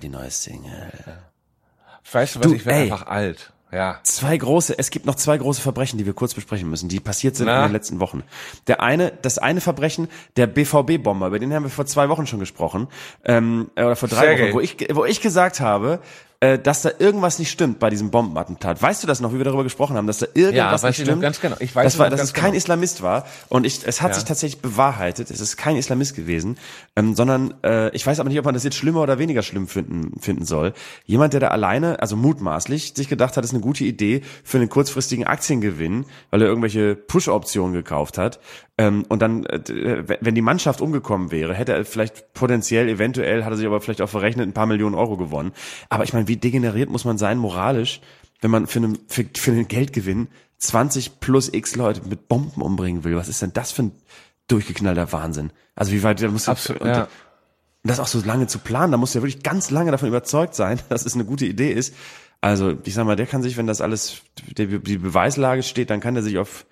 Weißt du was, ich werde einfach alt. Ja. Es gibt noch 2 große Verbrechen, die wir kurz besprechen müssen, die passiert sind in den letzten Wochen. Das eine Verbrechen, der BVB-Bomber, über den haben wir vor 2 Wochen schon gesprochen, oder vor 3 Wochen, wo ich gesagt habe, dass da irgendwas nicht stimmt bei diesem Bombenattentat. Weißt du das noch, wie wir darüber gesprochen haben, dass da irgendwas nicht stimmt? Ganz genau. Ich weiß, dass es kein Islamist war. Und es hat sich tatsächlich bewahrheitet. Es ist kein Islamist gewesen, sondern ich weiß aber nicht, ob man das jetzt schlimmer oder weniger schlimm finden soll. Jemand, der da alleine, also mutmaßlich, sich gedacht hat, das ist eine gute Idee für einen kurzfristigen Aktiengewinn, weil er irgendwelche Push-Optionen gekauft hat. Und dann, wenn die Mannschaft umgekommen wäre, hätte er vielleicht eventuell, hat er sich aber vielleicht auch verrechnet, ein paar Millionen Euro gewonnen. Aber ich meine, wie degeneriert muss man sein moralisch, wenn man für einen Geldgewinn 20 plus x Leute mit Bomben umbringen will? Was ist denn das für ein durchgeknallter Wahnsinn? Also wie weit, da muss absolut, und das auch so lange zu planen, da muss ja wirklich ganz lange davon überzeugt sein, dass es eine gute Idee ist. Also ich sag mal, der kann sich, wenn das alles, die Beweislage steht, dann kann er sich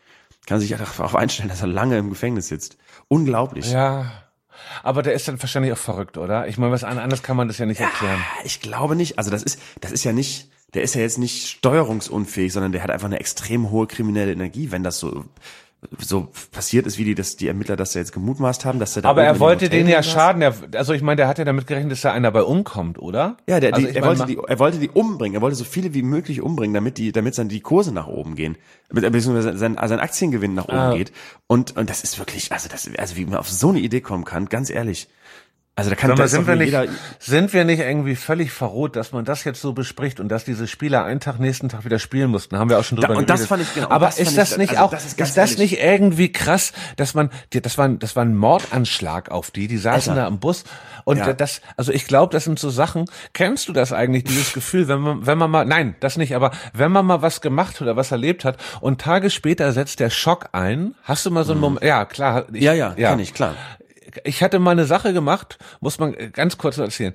darauf einstellen, dass er lange im Gefängnis sitzt. Unglaublich. Ja, aber der ist dann wahrscheinlich auch verrückt, oder? Ich meine, was anders kann man das ja nicht erklären. Ich glaube nicht. Also das ist ja nicht, der ist ja jetzt nicht steuerungsunfähig, sondern der hat einfach eine extrem hohe kriminelle Energie, wenn das so passiert ist, wie die Ermittler das ja jetzt gemutmaßt haben, dass er da. Aber er wollte denen ja schaden. Also ich meine, der hat ja damit gerechnet, dass da einer bei umkommt, oder? Ja, er wollte die umbringen. Er wollte so viele wie möglich umbringen, damit dann die Kurse nach oben gehen, beziehungsweise sein Aktiengewinn nach oben geht. Und das ist wirklich, also wie man auf so eine Idee kommen kann, ganz ehrlich. Also da kann sind wir nicht irgendwie völlig verroht, dass man das jetzt so bespricht und dass diese Spieler einen Tag, nächsten Tag wieder spielen mussten, haben wir auch schon drüber geredet. Und das fand ich genau. Aber ist das nicht auch, ist das nicht irgendwie krass, dass das war ein Mordanschlag auf die saßen da am Bus und also ich glaube, das sind so Sachen, kennst du das eigentlich, dieses Gefühl, wenn man mal, nein, das nicht, aber wenn man mal was gemacht oder was erlebt hat und Tage später setzt der Schock ein, hast du mal so einen Moment, ja, klar. Kenn ich, klar. Ich hatte mal eine Sache gemacht, muss man ganz kurz erzählen.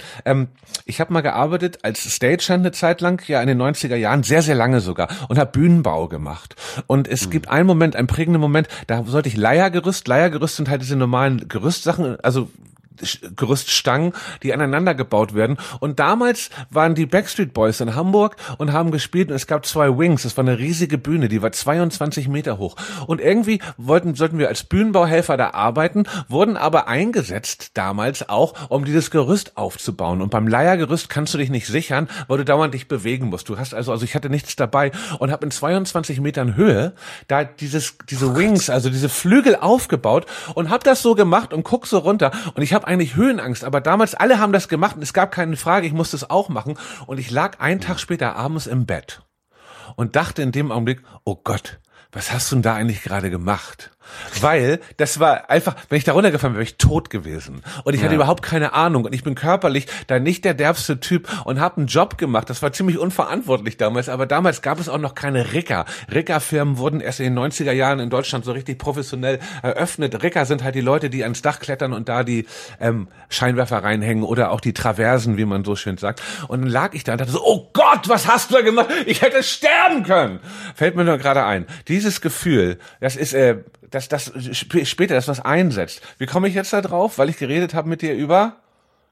Ich habe mal gearbeitet als Stagehand eine Zeit lang, ja in den 90er Jahren, sehr, sehr lange sogar, und habe Bühnenbau gemacht. Und es gibt einen prägenden Moment, da sollte ich Leiergerüst sind halt diese normalen Gerüstsachen, also Gerüststangen, die aneinander gebaut werden. Und damals waren die Backstreet Boys in Hamburg und haben gespielt und es gab 2 Wings. Das war eine riesige Bühne, die war 22 Meter hoch. Und irgendwie sollten wir als Bühnenbauhelfer da arbeiten, wurden aber eingesetzt damals auch, um dieses Gerüst aufzubauen. Und beim Leiergerüst kannst du dich nicht sichern, weil du dauernd dich bewegen musst. Du hast also ich hatte nichts dabei und habe in 22 Metern Höhe da diese Wings, also diese Flügel aufgebaut und habe das so gemacht und guck so runter und ich habe eigentlich Höhenangst, aber damals alle haben das gemacht und es gab keine Frage, ich musste es auch machen und ich lag einen Tag später abends im Bett und dachte in dem Augenblick, oh Gott, was hast du denn da eigentlich gerade gemacht? Weil das war einfach, wenn ich da runtergefallen wäre, wäre ich tot gewesen. Und ich hatte überhaupt keine Ahnung. Und ich bin körperlich da nicht der derbste Typ und habe einen Job gemacht. Das war ziemlich unverantwortlich damals. Aber damals gab es auch noch keine Ricker. Ricker-Firmen wurden erst in den 90er Jahren in Deutschland so richtig professionell eröffnet. Ricker sind halt die Leute, die ans Dach klettern und da die Scheinwerfer reinhängen oder auch die Traversen, wie man so schön sagt. Und dann lag ich da und dachte so, oh Gott, was hast du da gemacht? Ich hätte sterben können. Fällt mir nur gerade ein. Dieses Gefühl, das ist das später, dass was einsetzt. Wie komme ich jetzt da drauf? Weil ich geredet habe mit dir über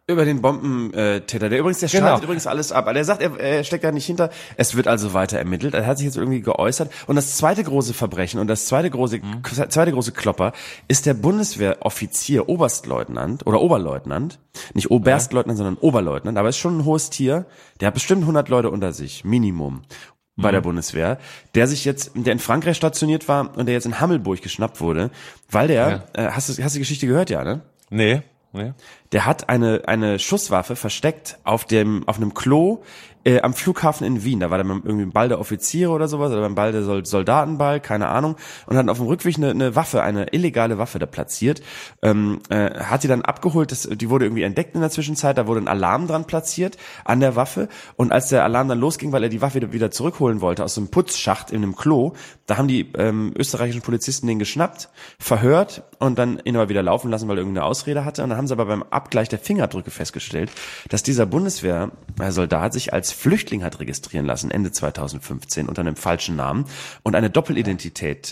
Über den Bombentäter, der schaltet übrigens alles ab. Der sagt, er steckt da nicht hinter. Es wird also weiter ermittelt. Er hat sich jetzt irgendwie geäußert. Und das zweite große Verbrechen und das zweite große Klopper ist der Bundeswehroffizier, Oberstleutnant oder Oberleutnant. Nicht Oberstleutnant, sondern Oberleutnant. Aber ist schon ein hohes Tier. Der hat bestimmt 100 Leute unter sich. Minimum. Bei der Bundeswehr. Der in Frankreich stationiert war und der jetzt in Hammelburg geschnappt wurde. Weil der, hast du die Geschichte gehört, ja, ne? Nee. Der hat eine Schusswaffe versteckt auf einem Klo am Flughafen in Wien. Da war dann irgendwie ein Ball der Offiziere oder sowas, oder beim Ball der Soldatenball, keine Ahnung. Und hat auf dem Rückweg eine Waffe, eine illegale Waffe da platziert. Hat die dann abgeholt, die wurde irgendwie entdeckt in der Zwischenzeit, da wurde ein Alarm dran platziert an der Waffe. Und als der Alarm dann losging, weil er die Waffe wieder zurückholen wollte aus dem Putzschacht in einem Klo, da haben die österreichischen Polizisten den geschnappt, verhört und dann ihn aber wieder laufen lassen, weil er irgendeine Ausrede hatte. Und dann haben sie aber beim Abgleich der Fingerabdrücke festgestellt, dass dieser Bundeswehrsoldat sich als Flüchtling hat registrieren lassen, Ende 2015, unter einem falschen Namen und eine Doppelidentität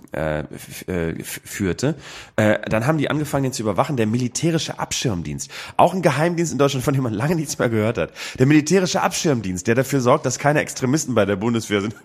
führte. Dann haben die angefangen, den zu überwachen, der militärische Abschirmdienst. Auch ein Geheimdienst in Deutschland, von dem man lange nichts mehr gehört hat. Der militärische Abschirmdienst, der dafür sorgt, dass keine Extremisten bei der Bundeswehr sind.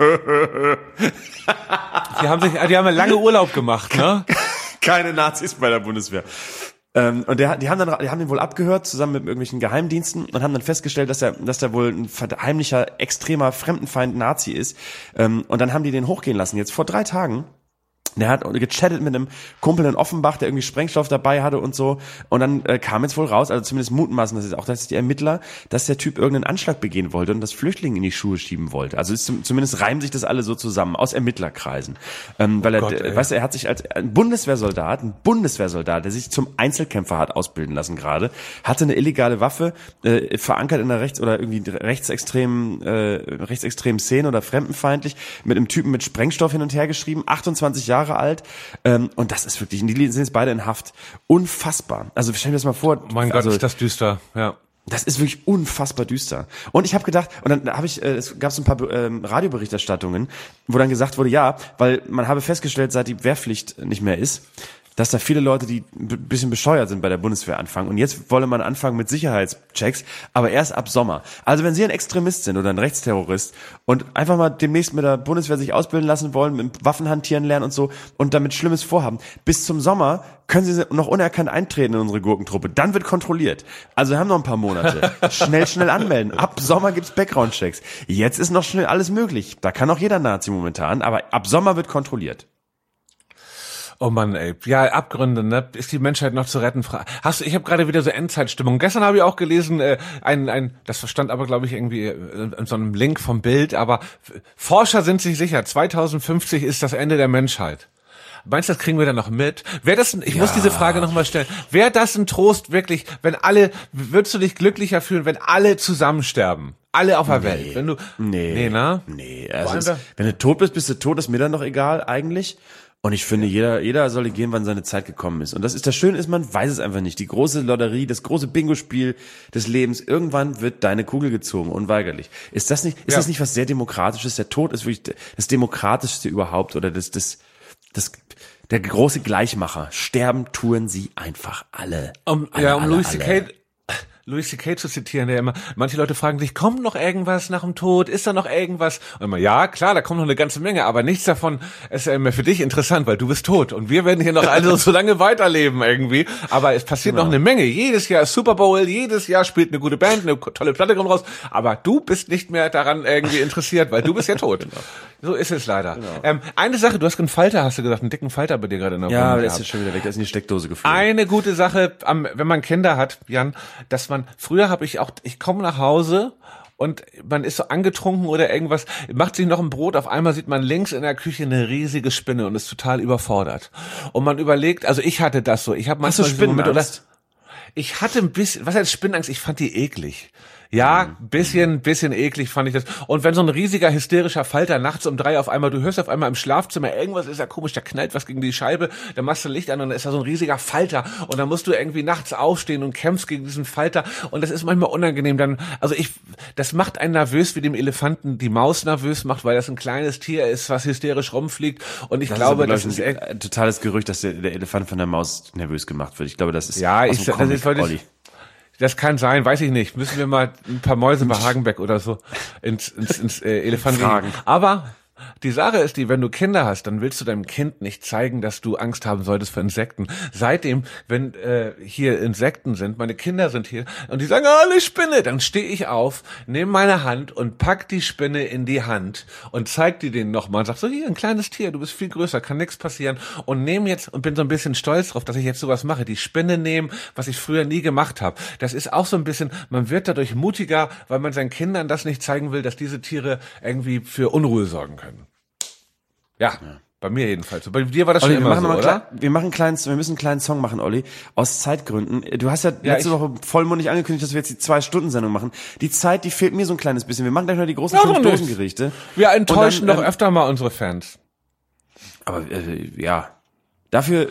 Die haben ja lange Urlaub gemacht, ne? Keine Nazis bei der Bundeswehr. Und die haben den wohl abgehört, zusammen mit irgendwelchen Geheimdiensten, und haben dann festgestellt, dass der wohl ein heimlicher, extremer Fremdenfeind Nazi ist. Und dann haben die den hochgehen lassen, jetzt vor 3 Tagen. Der hat gechattet mit einem Kumpel in Offenbach, der irgendwie Sprengstoff dabei hatte und so. Und dann kam jetzt wohl raus, also zumindest mutmaßen, das ist die Ermittler, dass der Typ irgendeinen Anschlag begehen wollte und das Flüchtlinge in die Schuhe schieben wollte. Also zumindest reimen sich das alle so zusammen, aus Ermittlerkreisen. Weil er hat sich als ein Bundeswehrsoldat, der sich zum Einzelkämpfer hat ausbilden lassen gerade, hatte eine illegale Waffe, verankert in der rechtsextremen Szene oder fremdenfeindlich, mit einem Typen mit Sprengstoff hin und her geschrieben, 28 Jahre alt, und das ist wirklich, die sind jetzt beide in Haft. Unfassbar. Also stell dir das mal vor. Mein Gott, ist das düster, ja. Das ist wirklich unfassbar düster. Und ich habe gedacht, und dann es gab so ein paar Radioberichterstattungen, wo dann gesagt wurde, ja, weil man habe festgestellt, seit die Wehrpflicht nicht mehr ist, dass da viele Leute, die ein bisschen bescheuert sind, bei der Bundeswehr anfangen. Und jetzt wolle man anfangen mit Sicherheitschecks, aber erst ab Sommer. Also wenn Sie ein Extremist sind oder ein Rechtsterrorist und einfach mal demnächst mit der Bundeswehr sich ausbilden lassen wollen, mit Waffen hantieren lernen und so und damit Schlimmes vorhaben, bis zum Sommer können Sie noch unerkannt eintreten in unsere Gurkentruppe. Dann wird kontrolliert. Also wir haben noch ein paar Monate. Schnell anmelden. Ab Sommer gibt's Background-Checks. Jetzt ist noch schnell alles möglich. Da kann auch jeder Nazi momentan, aber ab Sommer wird kontrolliert. Oh Mann, ey. Ja, Abgründe, ne? Ist die Menschheit noch zu retten? Ich habe gerade wieder so Endzeitstimmung. Gestern habe ich auch gelesen, das stand aber, glaube ich, irgendwie in so einem Link vom Bild, aber Forscher sind sich sicher, 2050 ist das Ende der Menschheit. Meinst du, das kriegen wir dann noch mit? Muss diese Frage nochmal stellen. Wäre das ein Trost wirklich, würdest du dich glücklicher fühlen, wenn alle zusammen sterben? Alle auf der Welt. Wenn du, also wenn du tot bist du tot, ist mir dann doch egal, eigentlich. Und ich finde, jeder soll gehen, wann seine Zeit gekommen ist. Und das Schöne ist, man weiß es einfach nicht. Die große Lotterie, das große Bingo-Spiel des Lebens, irgendwann wird deine Kugel gezogen, unweigerlich. Ist das nicht was sehr Demokratisches? Der Tod ist wirklich das Demokratischste überhaupt, oder der große Gleichmacher. Sterben tun sie einfach alle. Um Louis C.K. zu zitieren, der immer, manche Leute fragen sich, kommt noch irgendwas nach dem Tod? Ist da noch irgendwas? Und immer, ja, klar, da kommt noch eine ganze Menge, aber nichts davon ist mehr für dich interessant, weil du bist tot. Und wir werden hier noch also so lange weiterleben irgendwie. Aber es passiert noch eine Menge. Jedes Jahr ist Super Bowl, jedes Jahr spielt eine gute Band, eine tolle Platte kommt raus. Aber du bist nicht mehr daran irgendwie interessiert, weil du bist ja tot. Genau. So ist es leider. Genau. Eine Sache, du hast einen Falter, hast du gesagt, einen dicken Falter bei dir gerade in der Wohnung. Ja, aber der ist jetzt schon wieder weg, der ist in die Steckdose geflogen. Eine gute Sache, wenn man Kinder hat, Jan, früher habe ich komme nach Hause und man ist so angetrunken oder irgendwas, macht sich noch ein Brot, auf einmal sieht man links in der Küche eine riesige Spinne und ist total überfordert. Und man überlegt, also ich hatte das so, ich habe manchmal so Spinnenangst? Ich hatte ein bisschen, was heißt Spinnenangst? Ich fand die eklig. Ja, bisschen eklig fand ich das. Und wenn so ein riesiger, hysterischer Falter nachts um 3 auf einmal, du hörst auf einmal im Schlafzimmer, irgendwas ist ja komisch, da knallt was gegen die Scheibe, dann machst du Licht an und dann ist da so ein riesiger Falter und dann musst du irgendwie nachts aufstehen und kämpfst gegen diesen Falter und das ist manchmal unangenehm. Das macht einen nervös, wie dem Elefanten die Maus nervös macht, weil das ein kleines Tier ist, was hysterisch rumfliegt und ich glaube, das ist ein totales Gerücht, dass der Elefant von der Maus nervös gemacht wird. Ich glaube, das ist Das kann sein, weiß ich nicht. Müssen wir mal ein paar Mäuse bei Hagenbeck oder so ins Elefanten Fragen. Aber die Sache ist die, wenn du Kinder hast, dann willst du deinem Kind nicht zeigen, dass du Angst haben solltest vor Insekten. Seitdem, wenn hier Insekten sind, meine Kinder sind hier und die sagen, alle Spinne, dann stehe ich auf, nehme meine Hand und pack die Spinne in die Hand und zeig die denen nochmal und sag so, hier, ein kleines Tier, du bist viel größer, kann nichts passieren und nehme jetzt und bin so ein bisschen stolz drauf, dass ich jetzt sowas mache, die Spinne nehmen, was ich früher nie gemacht habe. Das ist auch so ein bisschen, man wird dadurch mutiger, weil man seinen Kindern das nicht zeigen will, dass diese Tiere irgendwie für Unruhe sorgen können. Ja, bei mir jedenfalls. Bei dir war das Olli, schon immer so, oder? wir müssen einen kleinen Song machen, Olli, aus Zeitgründen. Du hast ja letzte Woche vollmundig angekündigt, dass wir jetzt die 2-Stunden-Sendung machen. Die Zeit, die fehlt mir so ein kleines bisschen. Wir machen gleich noch die großen 5-Dosen-Gerichte. Wir enttäuschen doch öfter mal unsere Fans. Aber ja, dafür,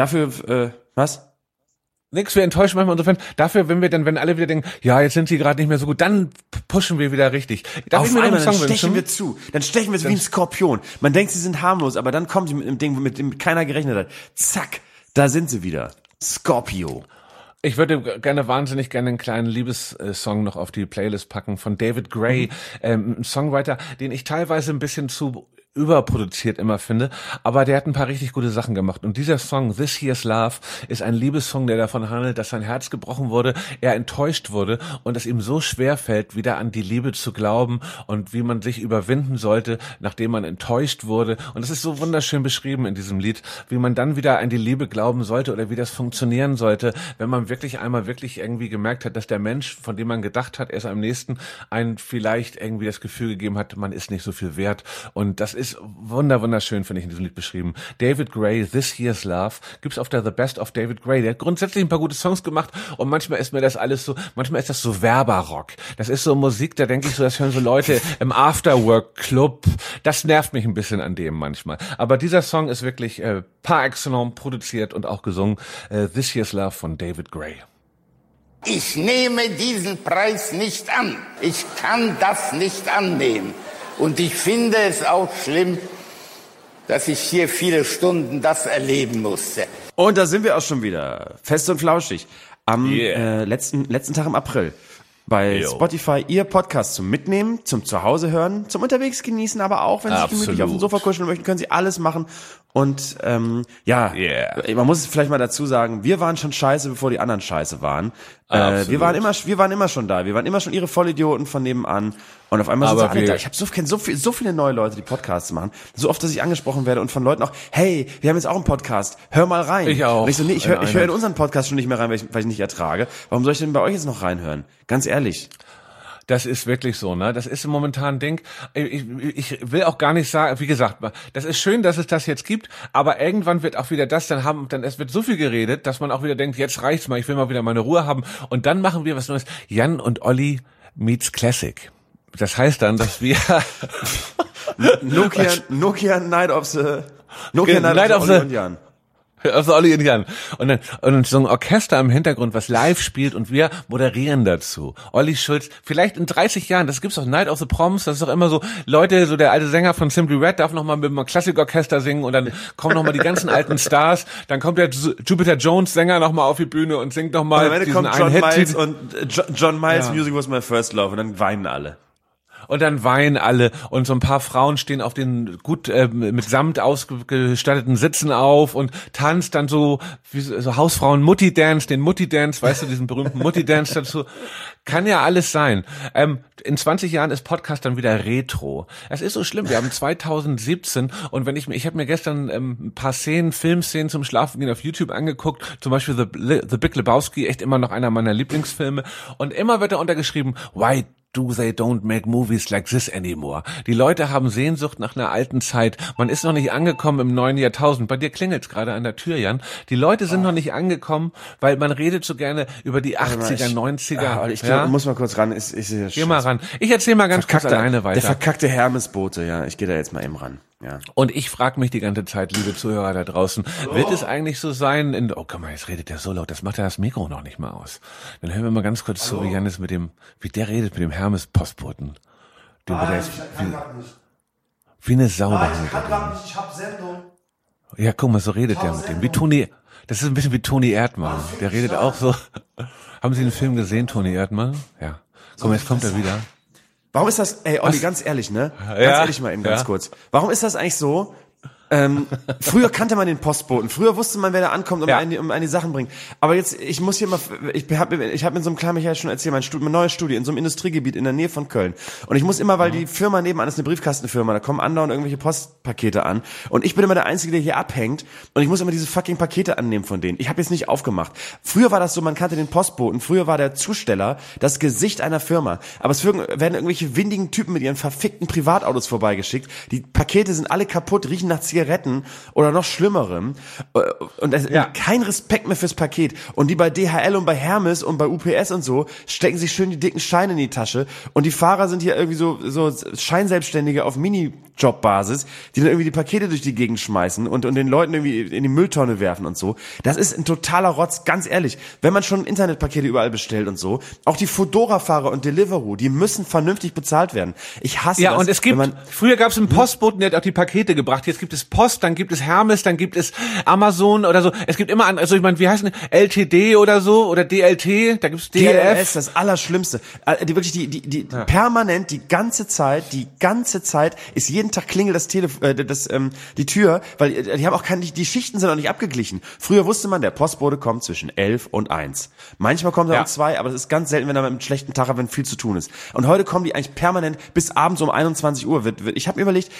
was? Nix, wir enttäuschen manchmal unsere Fans. Dafür, wenn alle wieder denken, ja, jetzt sind sie gerade nicht mehr so gut, dann pushen wir wieder richtig. Auf einmal, dann stechen wir zu. Dann stechen wir wie ein Skorpion. Man denkt, sie sind harmlos, aber dann kommt sie mit einem Ding, mit dem keiner gerechnet hat. Zack, da sind sie wieder. Scorpio. Ich würde wahnsinnig gerne einen kleinen Liebessong noch auf die Playlist packen von David Gray, ein Songwriter, den ich teilweise ein bisschen zu überproduziert immer finde, aber der hat ein paar richtig gute Sachen gemacht und dieser Song This Here's Love ist ein Liebessong, der davon handelt, dass sein Herz gebrochen wurde, er enttäuscht wurde und es ihm so schwer fällt, wieder an die Liebe zu glauben und wie man sich überwinden sollte, nachdem man enttäuscht wurde und es ist so wunderschön beschrieben in diesem Lied, wie man dann wieder an die Liebe glauben sollte oder wie das funktionieren sollte, wenn man wirklich einmal wirklich irgendwie gemerkt hat, dass der Mensch, von dem man gedacht hat, er ist am nächsten, einen vielleicht irgendwie das Gefühl gegeben hat, man ist nicht so viel wert und das ist wunderschön, finde ich, in diesem Lied beschrieben. David Gray, This Here's Love, gibt's auf der The Best of David Gray. Der hat grundsätzlich ein paar gute Songs gemacht und manchmal ist mir das alles so, manchmal ist das so Werberrock. Das ist so Musik, da denke ich so, das hören so Leute im Afterwork-Club. Das nervt mich ein bisschen an dem manchmal. Aber dieser Song ist wirklich par excellence produziert und auch gesungen. This Here's Love von David Gray. Ich nehme diesen Preis nicht an. Ich kann das nicht annehmen. Und ich finde es auch schlimm, dass ich hier viele Stunden das erleben musste. Und da sind wir auch schon wieder. Fest und flauschig. Am letzten Tag im April. Bei Spotify ihr Podcast zum Mitnehmen, zum Zuhause hören, zum Unterwegs genießen, aber auch, wenn Sie sich gemütlich auf dem Sofa kuscheln möchten, können Sie alles machen. Und man muss es vielleicht mal dazu sagen, wir waren schon scheiße, bevor die anderen scheiße waren. Wir waren immer schon da. Wir waren immer schon ihre Vollidioten von nebenan. Und auf einmal sind sie alle da. Ich habe so viele neue Leute, die Podcasts machen. So oft, dass ich angesprochen werde und von Leuten auch, hey, wir haben jetzt auch einen Podcast, hör mal rein. Ich auch. Und ich so, nee, ich höre in unseren Podcast schon nicht mehr rein, weil ich nicht ertrage. Warum soll ich denn bei euch jetzt noch reinhören? Ganz ehrlich. Das ist wirklich so, ne? Das ist momentan ein Ding. Ich will auch gar nicht sagen, wie gesagt, das ist schön, dass es das jetzt gibt, aber irgendwann wird auch wieder das es wird so viel geredet, dass man auch wieder denkt, jetzt reicht's mal, ich will mal wieder meine Ruhe haben und dann machen wir was Neues. Jan und Olli meets Classic. Das heißt dann, dass wir Nokia Night of the Olli und Jan. Also Olli und Jan. Und so ein Orchester im Hintergrund, was live spielt und wir moderieren dazu. Olli Schulz, vielleicht in 30 Jahren, das gibt's doch Night of the Proms, das ist doch immer so, Leute, so der alte Sänger von Simply Red darf noch mal mit einem Klassikorchester singen und dann kommen noch mal die ganzen alten Stars, dann kommt der Jupiter Jones Sänger noch mal auf die Bühne und singt noch mal diesen einen Hit. John Miles Music Was My First Love und dann weinen alle. Und dann weinen alle und so ein paar Frauen stehen auf den gut mit Samt ausgestatteten Sitzen auf und tanzt dann so wie so Hausfrauen Mutti-Dance, den Mutti-Dance, weißt du, diesen berühmten Mutti-Dance dazu. Kann ja alles sein. In 20 Jahren ist Podcast dann wieder Retro. Es ist so schlimm, wir haben 2017 und ich habe mir gestern ein paar Filmszenen zum Schlafengehen auf YouTube angeguckt, zum Beispiel The Big Lebowski, echt immer noch einer meiner Lieblingsfilme und immer wird da untergeschrieben, why do they don't make movies like this anymore? Die Leute haben Sehnsucht nach einer alten Zeit. Man ist noch nicht angekommen im neuen Jahrtausend. Bei dir klingelt's gerade an der Tür, Jan. Die Leute sind noch nicht angekommen, weil man redet so gerne über die 80er, 90er. Ich muss mal kurz ran. Geh mal ran. Ich erzähl mal ganz kurz alleine weiter. Der verkackte Hermesbote, ja. Ich gehe da jetzt mal eben ran. Ja. Und ich frage mich die ganze Zeit, liebe Zuhörer da draußen, wird es eigentlich so sein, oh guck mal, jetzt redet der so laut, das macht ja das Mikro noch nicht mal aus. Dann hören wir mal ganz kurz zu, wie Janis wie der redet mit dem Hermes-Postboten. Ich kann nicht. Wie eine Sau. Ich kann grad nicht, ich hab Sendung. Ja, guck mal, so redet der mit dem. Wie tun die Das ist ein bisschen wie Toni Erdmann. Der redet auch so. Haben Sie den Film gesehen, Toni Erdmann? Ja. Komm, jetzt kommt er wieder. Warum ist das, ey, Olli, ganz ehrlich, ne? Ganz ehrlich mal eben ganz kurz. Warum ist das eigentlich so? Früher kannte man den Postboten. Früher wusste man, wer da ankommt und um eine Sachen bringt. Aber jetzt, ich muss hier mal, ich hab in so einem kleinen, ich ja schon erzählt, meine neue Studie in so einem Industriegebiet in der Nähe von Köln. Und ich muss immer, weil die Firma nebenan ist eine Briefkastenfirma, da kommen andauernd irgendwelche Postpakete an. Und ich bin immer der Einzige, der hier abhängt. Und ich muss immer diese fucking Pakete annehmen von denen. Ich habe jetzt nicht aufgemacht. Früher war das so, man kannte den Postboten. Früher war der Zusteller das Gesicht einer Firma. Aber es werden irgendwelche windigen Typen mit ihren verfickten Privatautos vorbeigeschickt. Die Pakete sind alle kaputt, riechen nach Zigaretten oder noch Schlimmerem und kein Respekt mehr fürs Paket und die bei DHL und bei Hermes und bei UPS und so stecken sich schön die dicken Scheine in die Tasche und die Fahrer sind hier irgendwie so Scheinselbstständige auf Minijob-Basis, die dann irgendwie die Pakete durch die Gegend schmeißen und den Leuten irgendwie in die Mülltonne werfen und so. Das ist ein totaler Rotz, ganz ehrlich. Wenn man schon Internetpakete überall bestellt und so, auch die Foodora-Fahrer und Deliveroo, die müssen vernünftig bezahlt werden. Ich hasse das. Ja, und es gibt, früher gab es einen Postboten, der hat auch die Pakete gebracht. Jetzt gibt es Post, dann gibt es Hermes, dann gibt es Amazon oder so. Es gibt immer also ich meine, wie heißen die? LTD oder so oder DLT, da gibt's DLF. DLS, das Allerschlimmste. Die permanent, die ganze Zeit ist jeden Tag klingelt die Tür, weil die haben auch die Schichten sind auch nicht abgeglichen. Früher wusste man, der Postbote kommt zwischen 11 und 1. Manchmal kommt er um 2, aber das ist ganz selten, wenn er mit einem schlechten Tag hat, wenn viel zu tun ist. Und heute kommen die eigentlich permanent bis abends um 21 Uhr. Ich habe mir überlegt,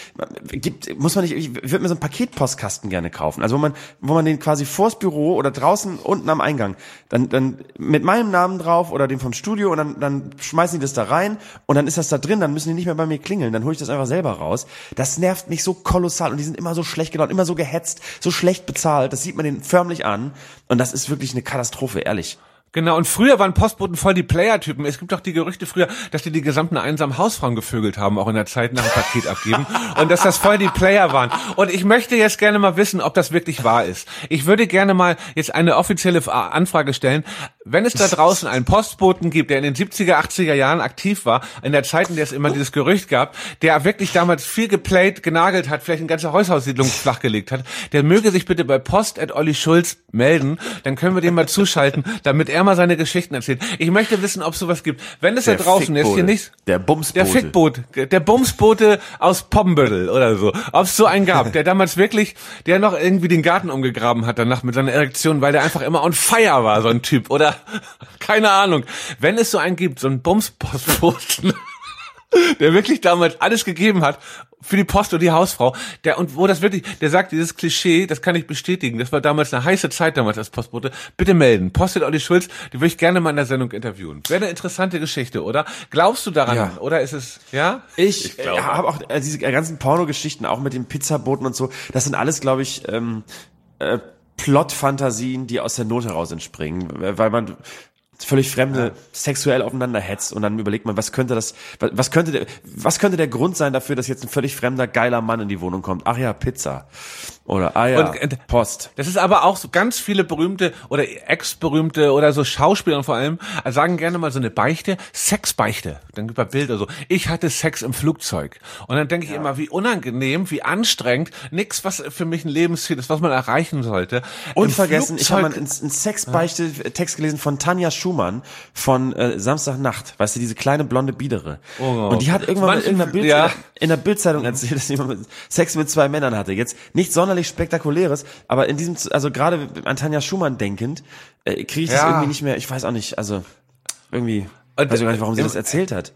ich würde mir so einen Paketpostkasten gerne kaufen. Also wo man den quasi vors Büro oder draußen unten am Eingang dann mit meinem Namen drauf oder dem vom Studio und dann schmeißen die das da rein und dann ist das da drin, dann müssen die nicht mehr bei mir klingeln, dann hole ich das einfach selber raus. Das nervt mich so kolossal und die sind immer so schlecht gelaunt, immer so gehetzt, so schlecht bezahlt, das sieht man denen förmlich an und das ist wirklich eine Katastrophe, ehrlich. Genau, und früher waren Postboten voll die Player-Typen. Es gibt doch die Gerüchte früher, dass die gesamten einsamen Hausfrauen gevögelt haben, auch in der Zeit nach dem Paket abgeben. Und dass das voll die Player waren. Und ich möchte jetzt gerne mal wissen, ob das wirklich wahr ist. Ich würde gerne mal jetzt eine offizielle Anfrage stellen. Wenn es da draußen einen Postboten gibt, der in den 70er, 80er Jahren aktiv war, in der Zeit, in der es immer dieses Gerücht gab, der wirklich damals viel geplayt, genagelt hat, vielleicht eine ganze Häusersiedlung flachgelegt hat, der möge sich bitte bei Post@ollischulz melden. Dann können wir den mal zuschalten, damit er mal seine Geschichten erzählt. Ich möchte wissen, ob es sowas gibt. Wenn es da draußen jetzt hier nicht... Der Bumsbote. Der Bumsbote aus Poppenbüttel oder so. Ob es so einen gab, der damals wirklich, der noch irgendwie den Garten umgegraben hat danach mit seiner Erektion, weil der einfach immer on fire war, so ein Typ. Oder keine Ahnung. Wenn es so einen gibt, so einen Bumspostboten, der wirklich damals alles gegeben hat für die Post und die Hausfrau, der sagt, dieses Klischee, das kann ich bestätigen, das war damals eine heiße Zeit damals als Postbote, bitte melden, Post@ollischulz, die würde ich gerne mal in der Sendung interviewen. Wäre eine interessante Geschichte, oder? Glaubst du daran, oder ist es, ja? Ich habe auch diese ganzen Pornogeschichten, auch mit den Pizzaboten und so, das sind alles, glaube ich, Plot-Fantasien, die aus der Not heraus entspringen, weil man völlig Fremde sexuell aufeinander hetzt und dann überlegt man, was könnte der Grund sein dafür, dass jetzt ein völlig fremder, geiler Mann in die Wohnung kommt? Ach ja, Pizza. Oder Post. Das ist aber auch so ganz viele berühmte oder ex-berühmte oder so Schauspieler vor allem sagen gerne mal so eine Beichte, Sexbeichte. Dann gibt es Bilder so, ich hatte Sex im Flugzeug. Und dann denke ich immer, wie unangenehm, wie anstrengend, nix, was für mich ein Lebensziel ist, was man erreichen sollte. Unvergessen, ich habe mal einen Sexbeichte-Text gelesen von Tanja Schumann von Samstagnacht, weißt du, diese kleine blonde Biedere. Und die hat irgendwann in der Bildzeitung erzählt, dass sie Sex mit 2 Männern hatte. Jetzt nicht sonderlich Spektakuläres, aber in diesem, also gerade an Tanja Schumann denkend, kriege ich das irgendwie nicht mehr, ich weiß auch nicht, also irgendwie, weiß ich gar nicht, warum sie das erzählt hat.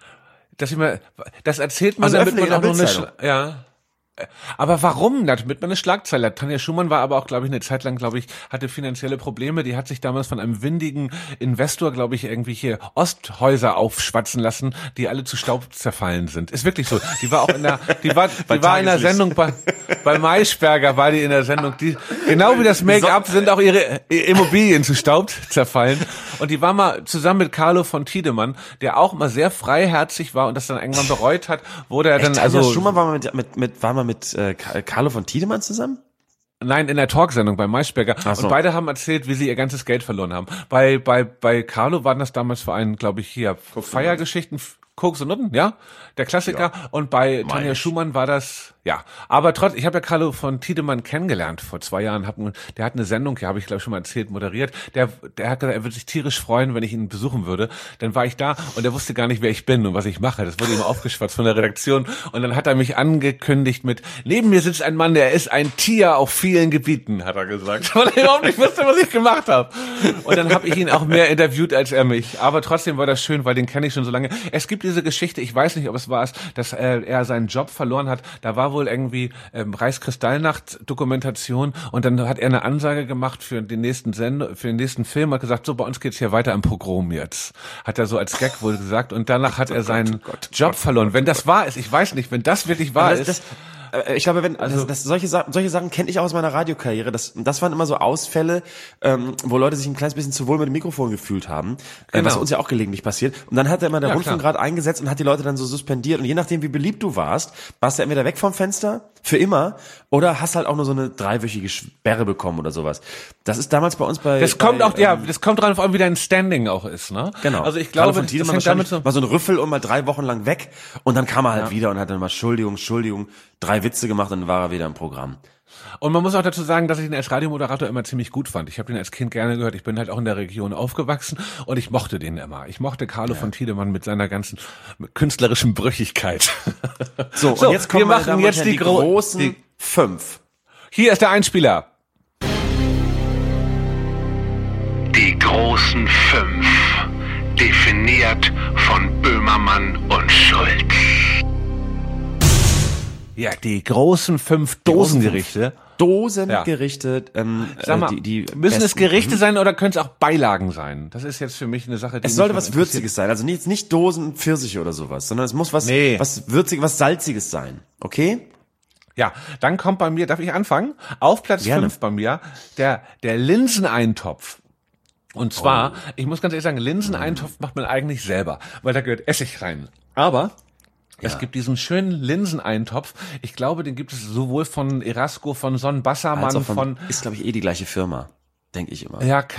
Das erzählt man, also damit man auch noch eine, aber warum? Damit man eine Schlagzeile hat. Tanja Schumann war aber auch, glaube ich, eine Zeit lang, hatte finanzielle Probleme. Die hat sich damals von einem windigen Investor, glaube ich, irgendwie hier Osthäuser aufschwatzen lassen, die alle zu Staub zerfallen sind. Ist wirklich so. Die war auch in der Sendung bei Maischberger war die in der Sendung. Genau wie das Make-up sind auch ihre Immobilien zu Staub zerfallen. Und die war mal zusammen mit Carlo von Tiedemann, der auch mal sehr freiherzig war und das dann irgendwann bereut hat, wurde er dann Tanja Schumann war mal mit Carlo von Tiedemann zusammen? Nein, in der Talksendung bei Maischberger. So. Und beide haben erzählt, wie sie ihr ganzes Geld verloren haben. Bei Carlo waren das damals für einen, glaube ich, hier Feiergeschichten, Koks und Nutten, ja? Der Klassiker. Ja. Und bei Tanja Schumann war das Ja, aber trotzdem, ich habe ja Carlo von Tiedemann kennengelernt vor 2 Jahren. Der hat eine Sendung, habe ich glaube ich schon mal erzählt, moderiert. Der hat gesagt, er würde sich tierisch freuen, wenn ich ihn besuchen würde. Dann war ich da und er wusste gar nicht, wer ich bin und was ich mache. Das wurde ihm aufgeschwatzt von der Redaktion. Und dann hat er mich angekündigt mit, neben mir sitzt ein Mann, der ist ein Tier auf vielen Gebieten, hat er gesagt. Weil er überhaupt nicht wusste, was ich gemacht habe. Und dann habe ich ihn auch mehr interviewt als er mich. Aber trotzdem war das schön, weil den kenne ich schon so lange. Es gibt diese Geschichte, ich weiß nicht, ob es war, dass er seinen Job verloren hat. Da war wohl irgendwie Reichskristallnacht-Dokumentation und dann hat er eine Ansage gemacht für den nächsten Film, hat gesagt, so, bei uns geht's hier weiter im Pogrom jetzt. Hat er so als Gag wohl gesagt und danach hat er seinen Job verloren. Wenn das wahr ist, ich weiß nicht, wenn das wirklich wahr ist. Ich glaube, solche Sachen kenne ich auch aus meiner Radiokarriere. Das waren immer so Ausfälle, wo Leute sich ein kleines bisschen zu wohl mit dem Mikrofon gefühlt haben, was uns ja auch gelegentlich passiert. Und dann hat er immer der Rundfunkrat eingesetzt und hat die Leute dann so suspendiert. Und je nachdem, wie beliebt du warst du entweder weg vom Fenster, für immer, oder hast halt auch nur so eine 3-wöchige Sperre bekommen oder sowas. Das ist damals bei uns das kommt dran, vor allem wie dein Standing auch ist, ne? Genau. Also ich glaube, das hängt damit mal so ein Rüffel und mal 3 Wochen lang weg und dann kam er halt wieder und hat dann mal Entschuldigung, 3 Witze gemacht, dann war er wieder im Programm. Und man muss auch dazu sagen, dass ich ihn als Radiomoderator immer ziemlich gut fand. Ich habe ihn als Kind gerne gehört. Ich bin halt auch in der Region aufgewachsen und ich mochte den immer. Ich mochte Carlo von Tiedemann mit seiner ganzen künstlerischen Brüchigkeit. So, und jetzt kommen wir machen jetzt die großen 5. Hier ist der Einspieler. Die großen 5, definiert von Böhmermann und Schulz. Ja, die großen 5 Dosengerichte. Dosengerichte. Sag mal, müssen es Gerichte sein oder können es auch Beilagen sein? Das ist jetzt für mich eine Sache, die es sollte was Würziges sein. Also nicht Dosen Pfirsiche oder sowas, sondern es muss was Würziges, was Salziges sein. Okay? Ja, dann kommt bei mir, darf ich anfangen? Auf Platz 5 bei mir der Linseneintopf. Und zwar, ich muss ganz ehrlich sagen, Linseneintopf macht man eigentlich selber, weil da gehört Essig rein. Aber es gibt diesen schönen Linseneintopf. Ich glaube, den gibt es sowohl von Erasco, von Son Bassermann, von ist, glaube ich, die gleiche Firma, denke ich immer. Ja,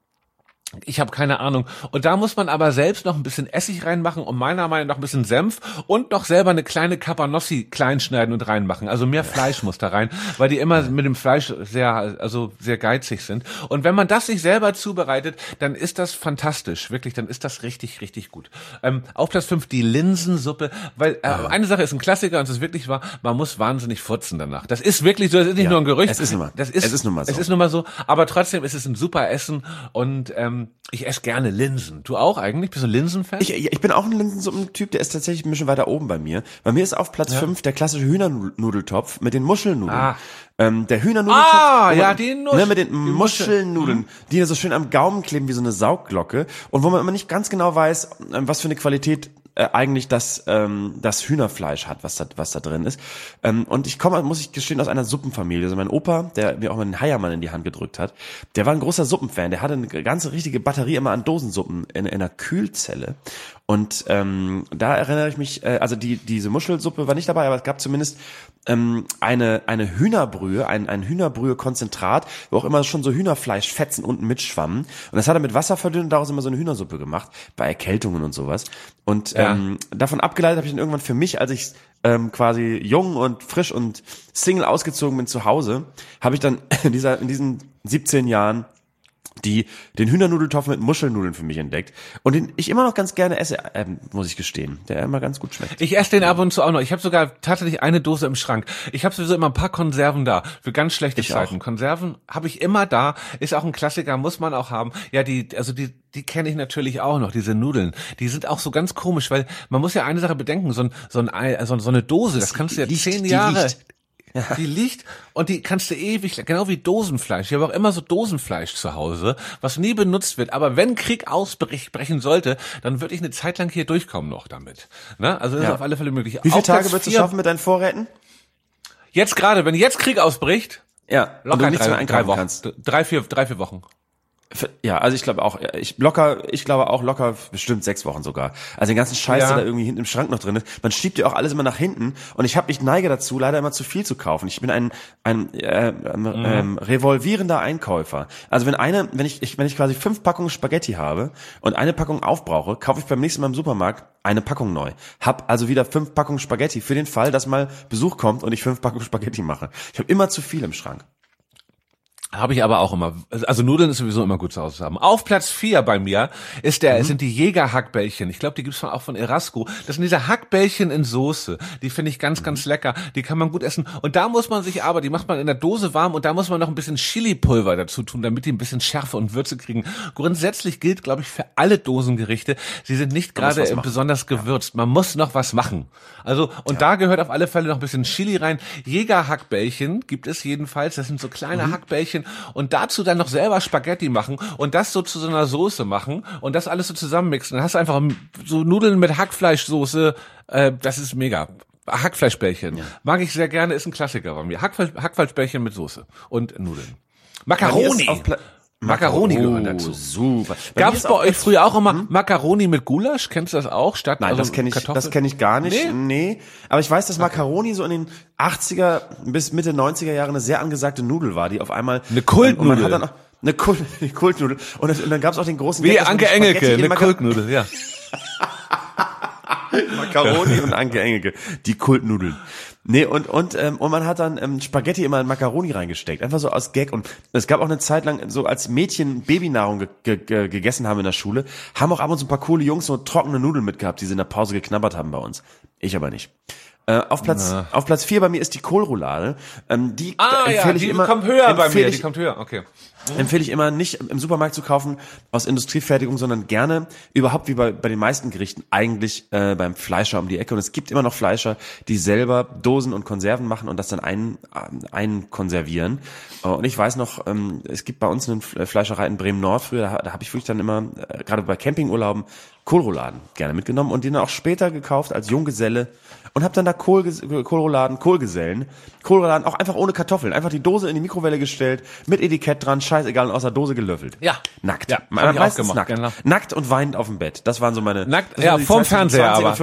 ich habe keine Ahnung. Und da muss man aber selbst noch ein bisschen Essig reinmachen und meiner Meinung nach ein bisschen Senf und noch selber eine kleine Cabanossi kleinschneiden und reinmachen. Also mehr Fleisch muss da rein, weil die immer mit dem Fleisch sehr geizig sind. Und wenn man das sich selber zubereitet, dann ist das fantastisch. Wirklich, dann ist das richtig, richtig gut. Auf Platz 5 die Linsensuppe, weil eine Sache ist ein Klassiker und es ist wirklich wahr, man muss wahnsinnig furzen danach. Das ist wirklich so, das ist nicht nur ein Gerücht. Es ist nun mal so. Aber trotzdem ist es ein super Essen und ich esse gerne Linsen. Du auch eigentlich? Bist du ein Linsenfan? Ich bin auch ein Linsensuppentyp, der ist tatsächlich ein bisschen weiter oben bei mir. Bei mir ist auf Platz 5 der klassische Hühnernudeltopf mit den Muschelnudeln. Der Hühnernudeltopf. Mit den Muschelnudeln, die so schön am Gaumen kleben wie so eine Saugglocke und wo man immer nicht ganz genau weiß, was für eine Qualität eigentlich das Hühnerfleisch hat, was da drin ist. Und ich komme, muss ich gestehen, aus einer Suppenfamilie. Also mein Opa, der mir auch mal den Heiermann in die Hand gedrückt hat, der war ein großer Suppenfan. Der hatte eine ganze richtige Batterie immer an Dosensuppen in einer Kühlzelle. Und da erinnere ich mich, also diese Muschelsuppe war nicht dabei, aber es gab zumindest eine Hühnerbrühe, ein Hühnerbrühe-Konzentrat, wo auch immer schon so Hühnerfleischfetzen unten mitschwammen. Und das hat er mit Wasser verdünnt und daraus immer so eine Hühnersuppe gemacht, bei Erkältungen und sowas. Und davon abgeleitet habe ich dann irgendwann für mich, als ich quasi jung und frisch und Single ausgezogen bin zu Hause, habe ich dann in diesen 17 Jahren den Hühnernudeltopf mit Muschelnudeln für mich entdeckt und den ich immer noch ganz gerne esse, muss ich gestehen, der immer ganz gut schmeckt. Ich esse den ab und zu auch noch. Ich habe sogar tatsächlich eine Dose im Schrank. Ich habe sowieso immer ein paar Konserven da für ganz schlechte Zeiten. Konserven habe ich immer da, ist auch ein Klassiker, muss man auch haben. Ja, die kenne ich natürlich auch noch, diese Nudeln. Die sind auch so ganz komisch, weil man muss ja eine Sache bedenken, so eine Dose, das kannst du ja 10 Jahre. Die liegt und die kannst du ewig, genau wie Dosenfleisch. Ich habe auch immer so Dosenfleisch zu Hause, was nie benutzt wird. Aber wenn Krieg ausbrechen sollte, dann würde ich eine Zeit lang hier durchkommen noch damit. Ne? Also das ist auf alle Fälle möglich. Wie viele Tage würdest du schaffen mit deinen Vorräten? Jetzt gerade, wenn jetzt Krieg ausbricht, locker und du nichts mehr einkaufen kannst. 3-4 Wochen. Ja, also ich glaube auch locker bestimmt 6 Wochen sogar. Also den ganzen Scheiß, der da irgendwie hinten im Schrank noch drin ist. Man schiebt ja auch alles immer nach hinten und ich neige dazu, leider immer zu viel zu kaufen. Ich bin ein revolvierender Einkäufer. Also wenn ich quasi 5 Packungen Spaghetti habe und eine Packung aufbrauche, kaufe ich beim nächsten Mal im Supermarkt eine Packung neu. Hab also wieder 5 Packungen Spaghetti für den Fall, dass mal Besuch kommt und ich 5 Packungen Spaghetti mache. Ich habe immer zu viel im Schrank. Habe ich aber auch immer. Also Nudeln ist sowieso immer gut zu Hause zu haben. Auf Platz 4 bei mir sind die Jäger-Hackbällchen. Ich glaube, die gibt's auch von Erasco. Das sind diese Hackbällchen in Soße. Die finde ich ganz, ganz lecker. Die kann man gut essen. Und da muss man die macht man in der Dose warm und da muss man noch ein bisschen Chili-Pulver dazu tun, damit die ein bisschen Schärfe und Würze kriegen. Grundsätzlich gilt, glaube ich, für alle Dosengerichte, sie sind nicht gerade besonders gewürzt. Man muss noch was machen. Also, und da gehört auf alle Fälle noch ein bisschen Chili rein. Jäger-Hackbällchen gibt es jedenfalls. Das sind so kleine Hackbällchen. Und dazu dann noch selber Spaghetti machen und das so zu so einer Soße machen und das alles so zusammenmixen. Dann hast du einfach so Nudeln mit Hackfleischsoße, das ist mega. Hackfleischbällchen. Ja. Mag ich sehr gerne, ist ein Klassiker bei mir. Hackfleischbällchen mit Soße und Nudeln. Macaroni! Macaroni gehört dazu. Super. Gab's bei euch früher auch immer Macaroni mit Gulasch? Kennst du das auch? Nein, das kenne ich gar nicht. Nee. Aber ich weiß, dass Macaroni so in den 80er bis Mitte 90er Jahre eine sehr angesagte Nudel war, die auf einmal eine Kultnudel. Und man hat dann auch eine Kultnudel. Und dann gab's auch den großen Wie Anke Engelke, eine Kultnudel, ja. Macaroni und Anke Engelke, die Kultnudeln. Nee, und man hat dann Spaghetti immer in Macaroni reingesteckt, einfach so aus Gag. Und es gab auch eine Zeit lang, so als Mädchen Babynahrung gegessen haben in der Schule, haben auch ab und zu ein paar coole Jungs so trockene Nudeln mitgehabt, die sie in der Pause geknabbert haben bei uns. Ich aber nicht. Auf Platz 4 bei mir ist die Kohlroulade. Die empfehle ich immer. Die kommt höher bei mir. Die kommt höher, okay. Empfehle ich immer nicht im Supermarkt zu kaufen aus Industriefertigung, sondern gerne überhaupt wie bei den meisten Gerichten eigentlich beim Fleischer um die Ecke. Und es gibt immer noch Fleischer, die selber Dosen und Konserven machen und das dann einkonservieren. Und ich weiß noch, es gibt bei uns eine Fleischerei in Bremen-Nord früher, da habe ich wirklich dann immer, gerade bei Campingurlauben, Kohlrouladen gerne mitgenommen und die dann auch später gekauft als Junggeselle und habe dann da Kohlrouladen auch einfach ohne Kartoffeln, einfach die Dose in die Mikrowelle gestellt, mit Etikett dran, scheißegal, und aus der Dose gelöffelt. Ja. Nackt. Ja, meistens gemacht, nackt. Genau. Nackt und weinend auf dem Bett. Das waren so meine... Nackt, ja, vorm Fernseher aber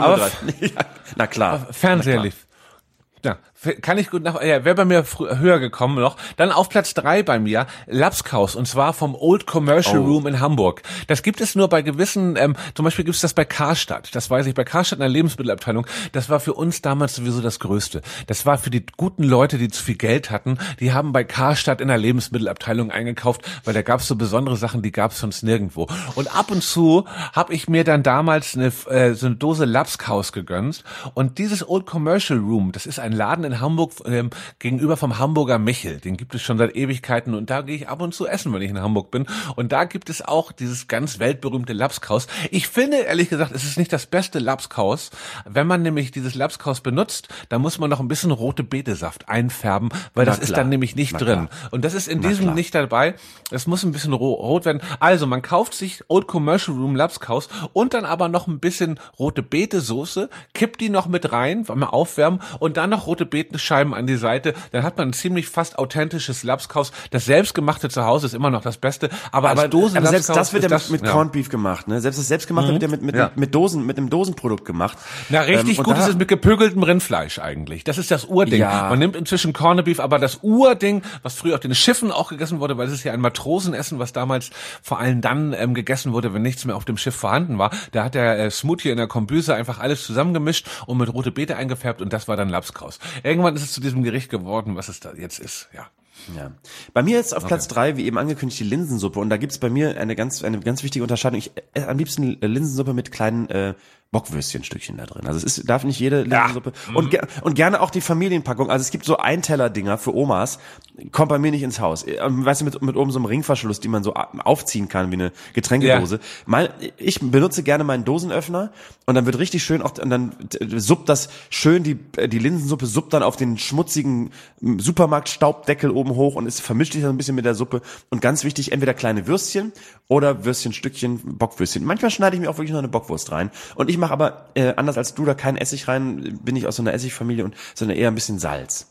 na klar. Fernseher lief. Ja, kann ich gut wäre bei mir höher gekommen noch. Dann auf Platz 3 bei mir Lapskaus, und zwar vom Old Commercial Room in Hamburg. Das gibt es nur bei gewissen, zum Beispiel gibt es das bei Karstadt. Das weiß ich, bei Karstadt in der Lebensmittelabteilung. Das war für uns damals sowieso das Größte. Das war für die guten Leute, die zu viel Geld hatten. Die haben bei Karstadt in der Lebensmittelabteilung eingekauft, weil da gab es so besondere Sachen, die gab es sonst nirgendwo. Und ab und zu habe ich mir dann damals so eine Dose Lapskaus gegönnt. Und dieses Old Commercial Room, das ist ein Laden in Hamburg gegenüber vom Hamburger Michel. Den gibt es schon seit Ewigkeiten und da gehe ich ab und zu essen, wenn ich in Hamburg bin. Und da gibt es auch dieses ganz weltberühmte Lapskaus. Ich finde, ehrlich gesagt, es ist nicht das beste Lapskaus. Wenn man nämlich dieses Lapskaus benutzt, dann muss man noch ein bisschen rote Betesaft einfärben, weil das ist dann nämlich nicht drin. Und das ist in diesem nicht dabei. Es muss ein bisschen rot werden. Also man kauft sich Old Commercial Room Lapskaus und dann aber noch ein bisschen rote Betesoße, kippt die noch mit rein, mal aufwärmen und dann noch rote Betenscheiben an die Seite, dann hat man ein ziemlich fast authentisches Lapskaus. Das selbstgemachte zu Hause ist immer noch das Beste, aber als Dosen aber selbst das wird ja mit Corned Beef gemacht, ne? Selbst das selbstgemachte wird ja mit einem Dosenprodukt gemacht. Na, richtig gut ist es mit gepökeltem Rindfleisch eigentlich. Das ist das Urding. Ja. Man nimmt inzwischen Corned Beef, aber das Urding, was früher auf den Schiffen auch gegessen wurde, weil es ist ja ein Matrosenessen, was damals vor allem dann gegessen wurde, wenn nichts mehr auf dem Schiff vorhanden war. Da hat der Smoothie in der Kombüse einfach alles zusammengemischt und mit rote Beete eingefärbt und das war dann Lapskaus. Irgendwann ist es zu diesem Gericht geworden, was es da jetzt ist, ja. Ja. Bei mir ist auf Platz 3, wie eben angekündigt, die Linsensuppe. Und da gibt's bei mir eine ganz wichtige Unterscheidung. Ich esse am liebsten Linsensuppe mit kleinen Bockwürstchenstückchen da drin. Also darf nicht jede Linsensuppe. Und gerne auch die Familienpackung. Also es gibt so Einteller-Dinger für Omas, kommt bei mir nicht ins Haus. Weißt du, mit oben so einem Ringverschluss, die man so aufziehen kann wie eine Getränkedose. Ja. Ich benutze gerne meinen Dosenöffner und dann wird richtig schön auch, und dann suppt das schön, die Linsensuppe suppt dann auf den schmutzigen Supermarktstaubdeckel oben hoch und es vermischt sich dann ein bisschen mit der Suppe. Und ganz wichtig, entweder kleine Würstchen oder Würstchenstückchen, Bockwürstchen. Manchmal schneide ich mir auch wirklich noch eine Bockwurst rein. Und ich mache aber, anders als du, da keinen Essig rein, bin ich aus so einer Essigfamilie, sondern eher ein bisschen Salz.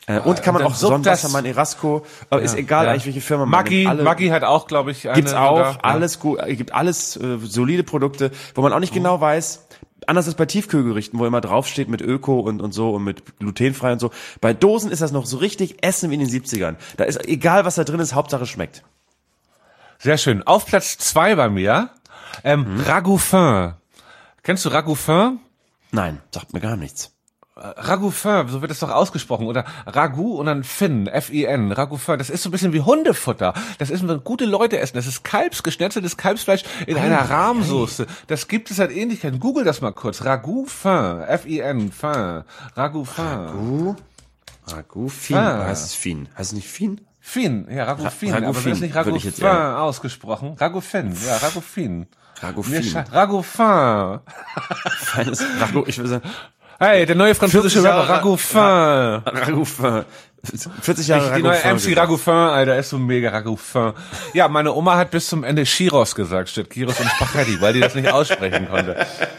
Und kann man dann auch suppt das- Sonnenwassermann, Erasco, ist egal eigentlich welche Firma man Maggi, nimmt. Alle- Maggi hat auch, glaube ich, eine. Gibt's auch, sogar, ja. alles gut, gibt alles solide Produkte, wo man auch nicht genau weiß, anders als bei Tiefkühlgerichten, wo immer draufsteht mit Öko und so und mit glutenfrei und so. Bei Dosen ist das noch so richtig Essen wie in den 70ern. Da ist egal, was da drin ist, Hauptsache schmeckt. Sehr schön. Auf Platz 2 bei mir, Ragout Fin. Kennst du Ragout Fin? Nein, sagt mir gar nichts. Ragout Fin, so wird es doch ausgesprochen. Oder Ragout und dann Fin, F-I-N, Ragout Fin. Das ist so ein bisschen wie Hundefutter. Das ist, wenn gute Leute essen. Das ist geschnetzeltes Kalbsfleisch in einer Rahmsoße. Das gibt es halt Ähnlichkeiten. Google das mal kurz. Ragout Fin, F-I-N, Fin. Ragout Fin. Ragout Fin. Heißt es Fin? Heißt es nicht Fin? Fin, ja, Ragout Fin. Ragout Aber Fin, das ist nicht würde Ragout ich jetzt Fin eher- ausgesprochen. Ragout Fin, ja, Ragout Fin. Ragout Mir Fin. Ragout Fin. Feines Ragout, ich will sagen, Hey, der neue französische 40 Rapper, Jahre- Ragout Fin. Ragout Fin. 40 Jahre Die neue Fin MC gesagt. Ragout Fin, Alter, ist so mega Ragout Fin. Ja, meine Oma hat bis zum Ende Gyros gesagt, statt Gyros und Spaghetti, weil die das nicht aussprechen konnte.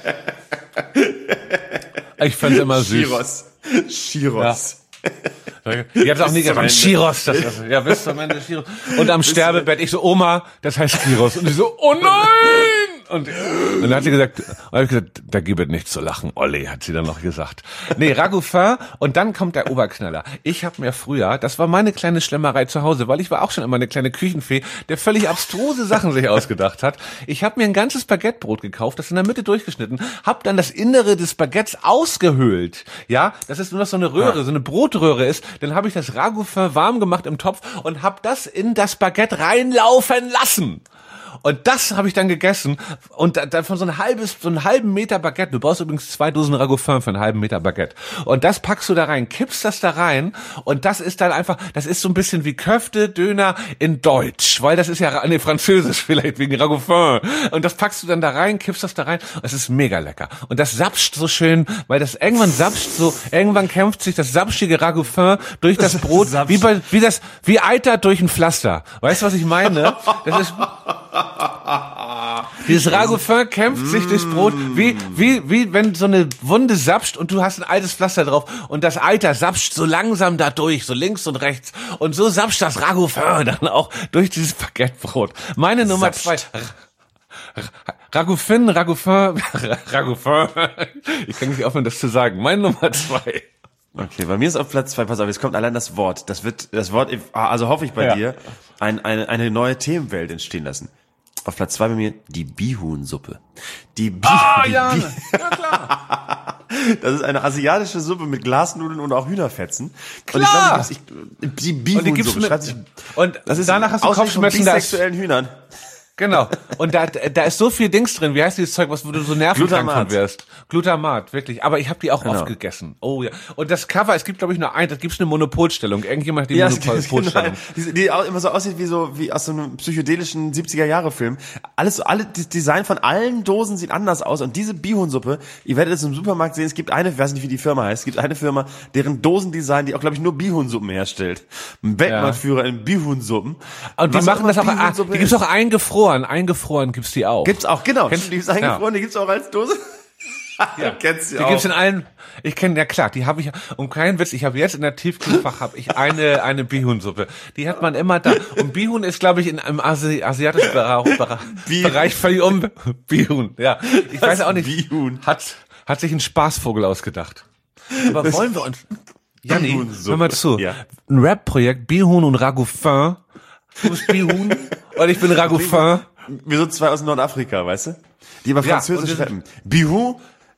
Ich fand's immer süß. Gyros. Die hat auch nie Bis zum gesagt, Ende. Gyros, ja, bis zum Ende Gyros. Und am Sterbebett, ich so, Oma, das heißt Gyros. Und die so, oh nein! Und dann hat sie gesagt, da gibt es nichts zu lachen, Olli, hat sie dann noch gesagt. Nee, Ragout Fin, und dann kommt der Oberknaller. Ich habe mir früher, das war meine kleine Schlemmerei zu Hause, weil ich war auch schon immer eine kleine Küchenfee, der völlig abstruse Sachen sich ausgedacht hat. Ich habe mir ein ganzes Baguettebrot gekauft, das in der Mitte durchgeschnitten, habe dann das Innere des Baguettes ausgehöhlt. Ja, das ist nur noch so eine Röhre, so eine Brotröhre ist. Dann habe ich das Ragout Fin warm gemacht im Topf und habe das in das Baguette reinlaufen lassen. Und das habe ich dann gegessen und dann von so einem halben Meter Baguette. Du brauchst übrigens 2 Dosen Ragout Fin für einen halben Meter Baguette. Und das packst du da rein, kippst das da rein und das ist dann einfach, das ist so ein bisschen wie Köfte, Döner in Deutsch, weil das ist ja, nee, Französisch vielleicht wegen Ragout Fin. Und das packst du dann da rein, kippst das da rein. Es ist mega lecker. Und das sapscht so schön, weil das irgendwann kämpft sich das sapschige Ragout Fin durch das Brot, wie Eiter durch ein Pflaster. Weißt du, was ich meine? Das ist dieses Ragout Fin kämpft sich durchs Brot, wie wenn so eine Wunde sapscht und du hast ein altes Pflaster drauf und das Eiter sapscht so langsam da durch, so links und rechts. Und so sapscht das Ragout Fin dann auch durch dieses Baguettebrot. Meine Nummer 2. Ragout Fin. Ich kann nicht aufhören, das zu sagen. Meine Nummer 2. Okay, bei mir ist auf Platz 2, pass auf, jetzt kommt allein das Wort. Das Wort, also hoffe ich bei dir, eine neue Themenwelt entstehen lassen. Auf Platz 2 bei mir die Bihun-Suppe. Ja, klar. Das ist eine asiatische Suppe mit Glasnudeln und auch Hühnerfetzen. Klar. Und ich glaube, die Bihun-Suppe schreibt sich, und das ist danach hast du Kopfschmerzen Kopfschmerzen, von bisexuellen Hühnern. Genau. Und da ist so viel Dings drin. Wie heißt dieses Zeug, wo du so nervenkrank von wirst? Glutamat, wirklich. Aber ich habe die auch oft gegessen. Oh ja. Und das Cover, es gibt glaube ich nur da gibt's eine Monopolstellung. Irgendjemand hat die Monopolstellung. Die auch immer so aussieht wie aus so einem psychedelischen 70er-Jahre-Film. Das Design von allen Dosen sieht anders aus. Und diese Bihun-Suppe, ihr werdet es im Supermarkt sehen, es gibt eine, ich weiß nicht, wie die Firma heißt, es gibt eine Firma, deren Dosendesign, die auch glaube ich nur Bihun-Suppen herstellt. Ein Weltmarktführer in Bihun-Suppen. Und die machen das auch, die gibt's auch eingefroren gibt's die auch. Gibt's auch, genau. Kennst die ist eingefroren, die gibt's auch als Dose. Ja. Kennst du die auch. gibt's in allen, ich kenne, ja klar, die habe ich, um keinen Witz, ich habe jetzt in der Tiefkühlfach habe ich eine Bihun-Suppe. Die hat man immer da. Und Bihun ist, glaube ich, im asiatischen Bereich völlig Bihun, ja. Ich weiß auch nicht. Bihun. Hat sich ein Spaßvogel ausgedacht. Aber wollen wir uns, Janni, hör mal zu. Ja. Ein Rap-Projekt, Bihun und Ragout Fin. Du bist Bihun und ich bin Ragout Fin. Wir sind zwei aus Nordafrika, weißt du? Die aber französisch rappen. Bihun,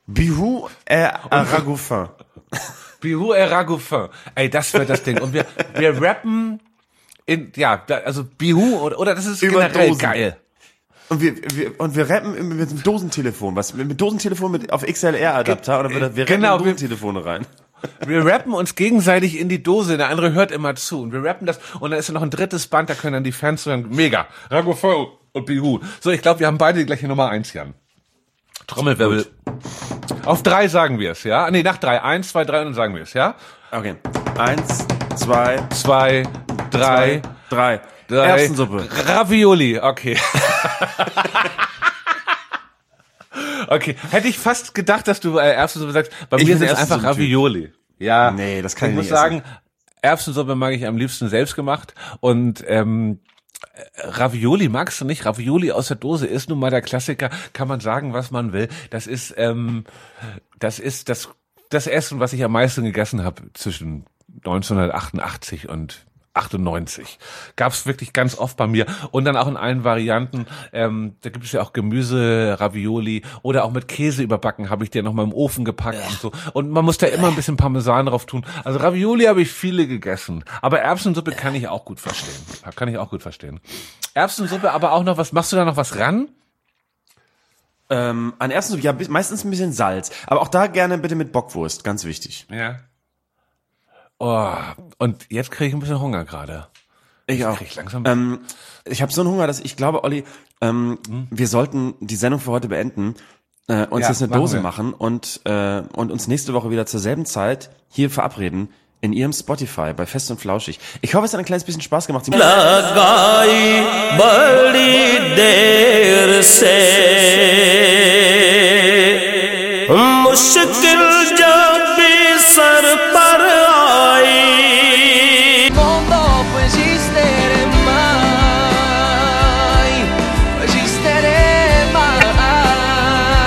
Ragout Fin. Bihun, Ragout Fin. Ey, das wird das Ding. Und wir rappen also Bihun oder das ist Über generell Dosen. geil. Und wir rappen mit einem Dosentelefon, mit Dosentelefon auf XLR-Adapter oder wir rappen Genau, Dosentelefone rein. Wir rappen uns gegenseitig in die Dose, der andere hört immer zu. Und wir rappen das und dann ist noch ein drittes Band, da können dann die Fans hören. Mega. Ragout Fin und Bihun. So, ich glaube, wir haben beide die gleiche Nummer 1, Jan. Trommelwirbel. Auf 3 sagen wir es, ja? Nee, nach 3. 1, 2, 3 und dann sagen wir es, ja? Okay. 1, 2, 3. 3. Erbsensuppe. Ravioli, okay. Okay, hätte ich fast gedacht, dass du Erbsensuppe sagst. Bei mir sind es einfach Ravioli. Ja. Nee, das kann ich muss nicht sagen, Erbsensuppe mag ich am liebsten selbst gemacht und Ravioli magst du nicht? Ravioli aus der Dose ist nun mal der Klassiker, kann man sagen, was man will. Das ist das Essen, was ich am meisten gegessen habe zwischen 1988 und 98. Gab's wirklich ganz oft bei mir und dann auch in allen Varianten. Da gibt es ja auch Gemüse, Ravioli oder auch mit Käse überbacken habe ich dir noch mal im Ofen gepackt und so. Und man muss da immer ein bisschen Parmesan drauf tun. Also Ravioli habe ich viele gegessen, aber Erbsensuppe kann ich auch gut verstehen. Erbsensuppe, aber auch noch was, machst du da noch was ran? An Erbsensuppe, ja, meistens ein bisschen Salz. Aber auch da gerne bitte mit Bockwurst, ganz wichtig. Ja. Oh, und jetzt kriege ich ein bisschen Hunger gerade. Ich auch. Krieg langsam. Ich habe so einen Hunger, dass ich glaube, Olli, wir sollten die Sendung für heute beenden, uns jetzt eine Dose machen und uns nächste Woche wieder zur selben Zeit hier verabreden in Ihrem Spotify bei Fest und Flauschig. Ich hoffe, es hat ein kleines bisschen Spaß gemacht. मुश्किल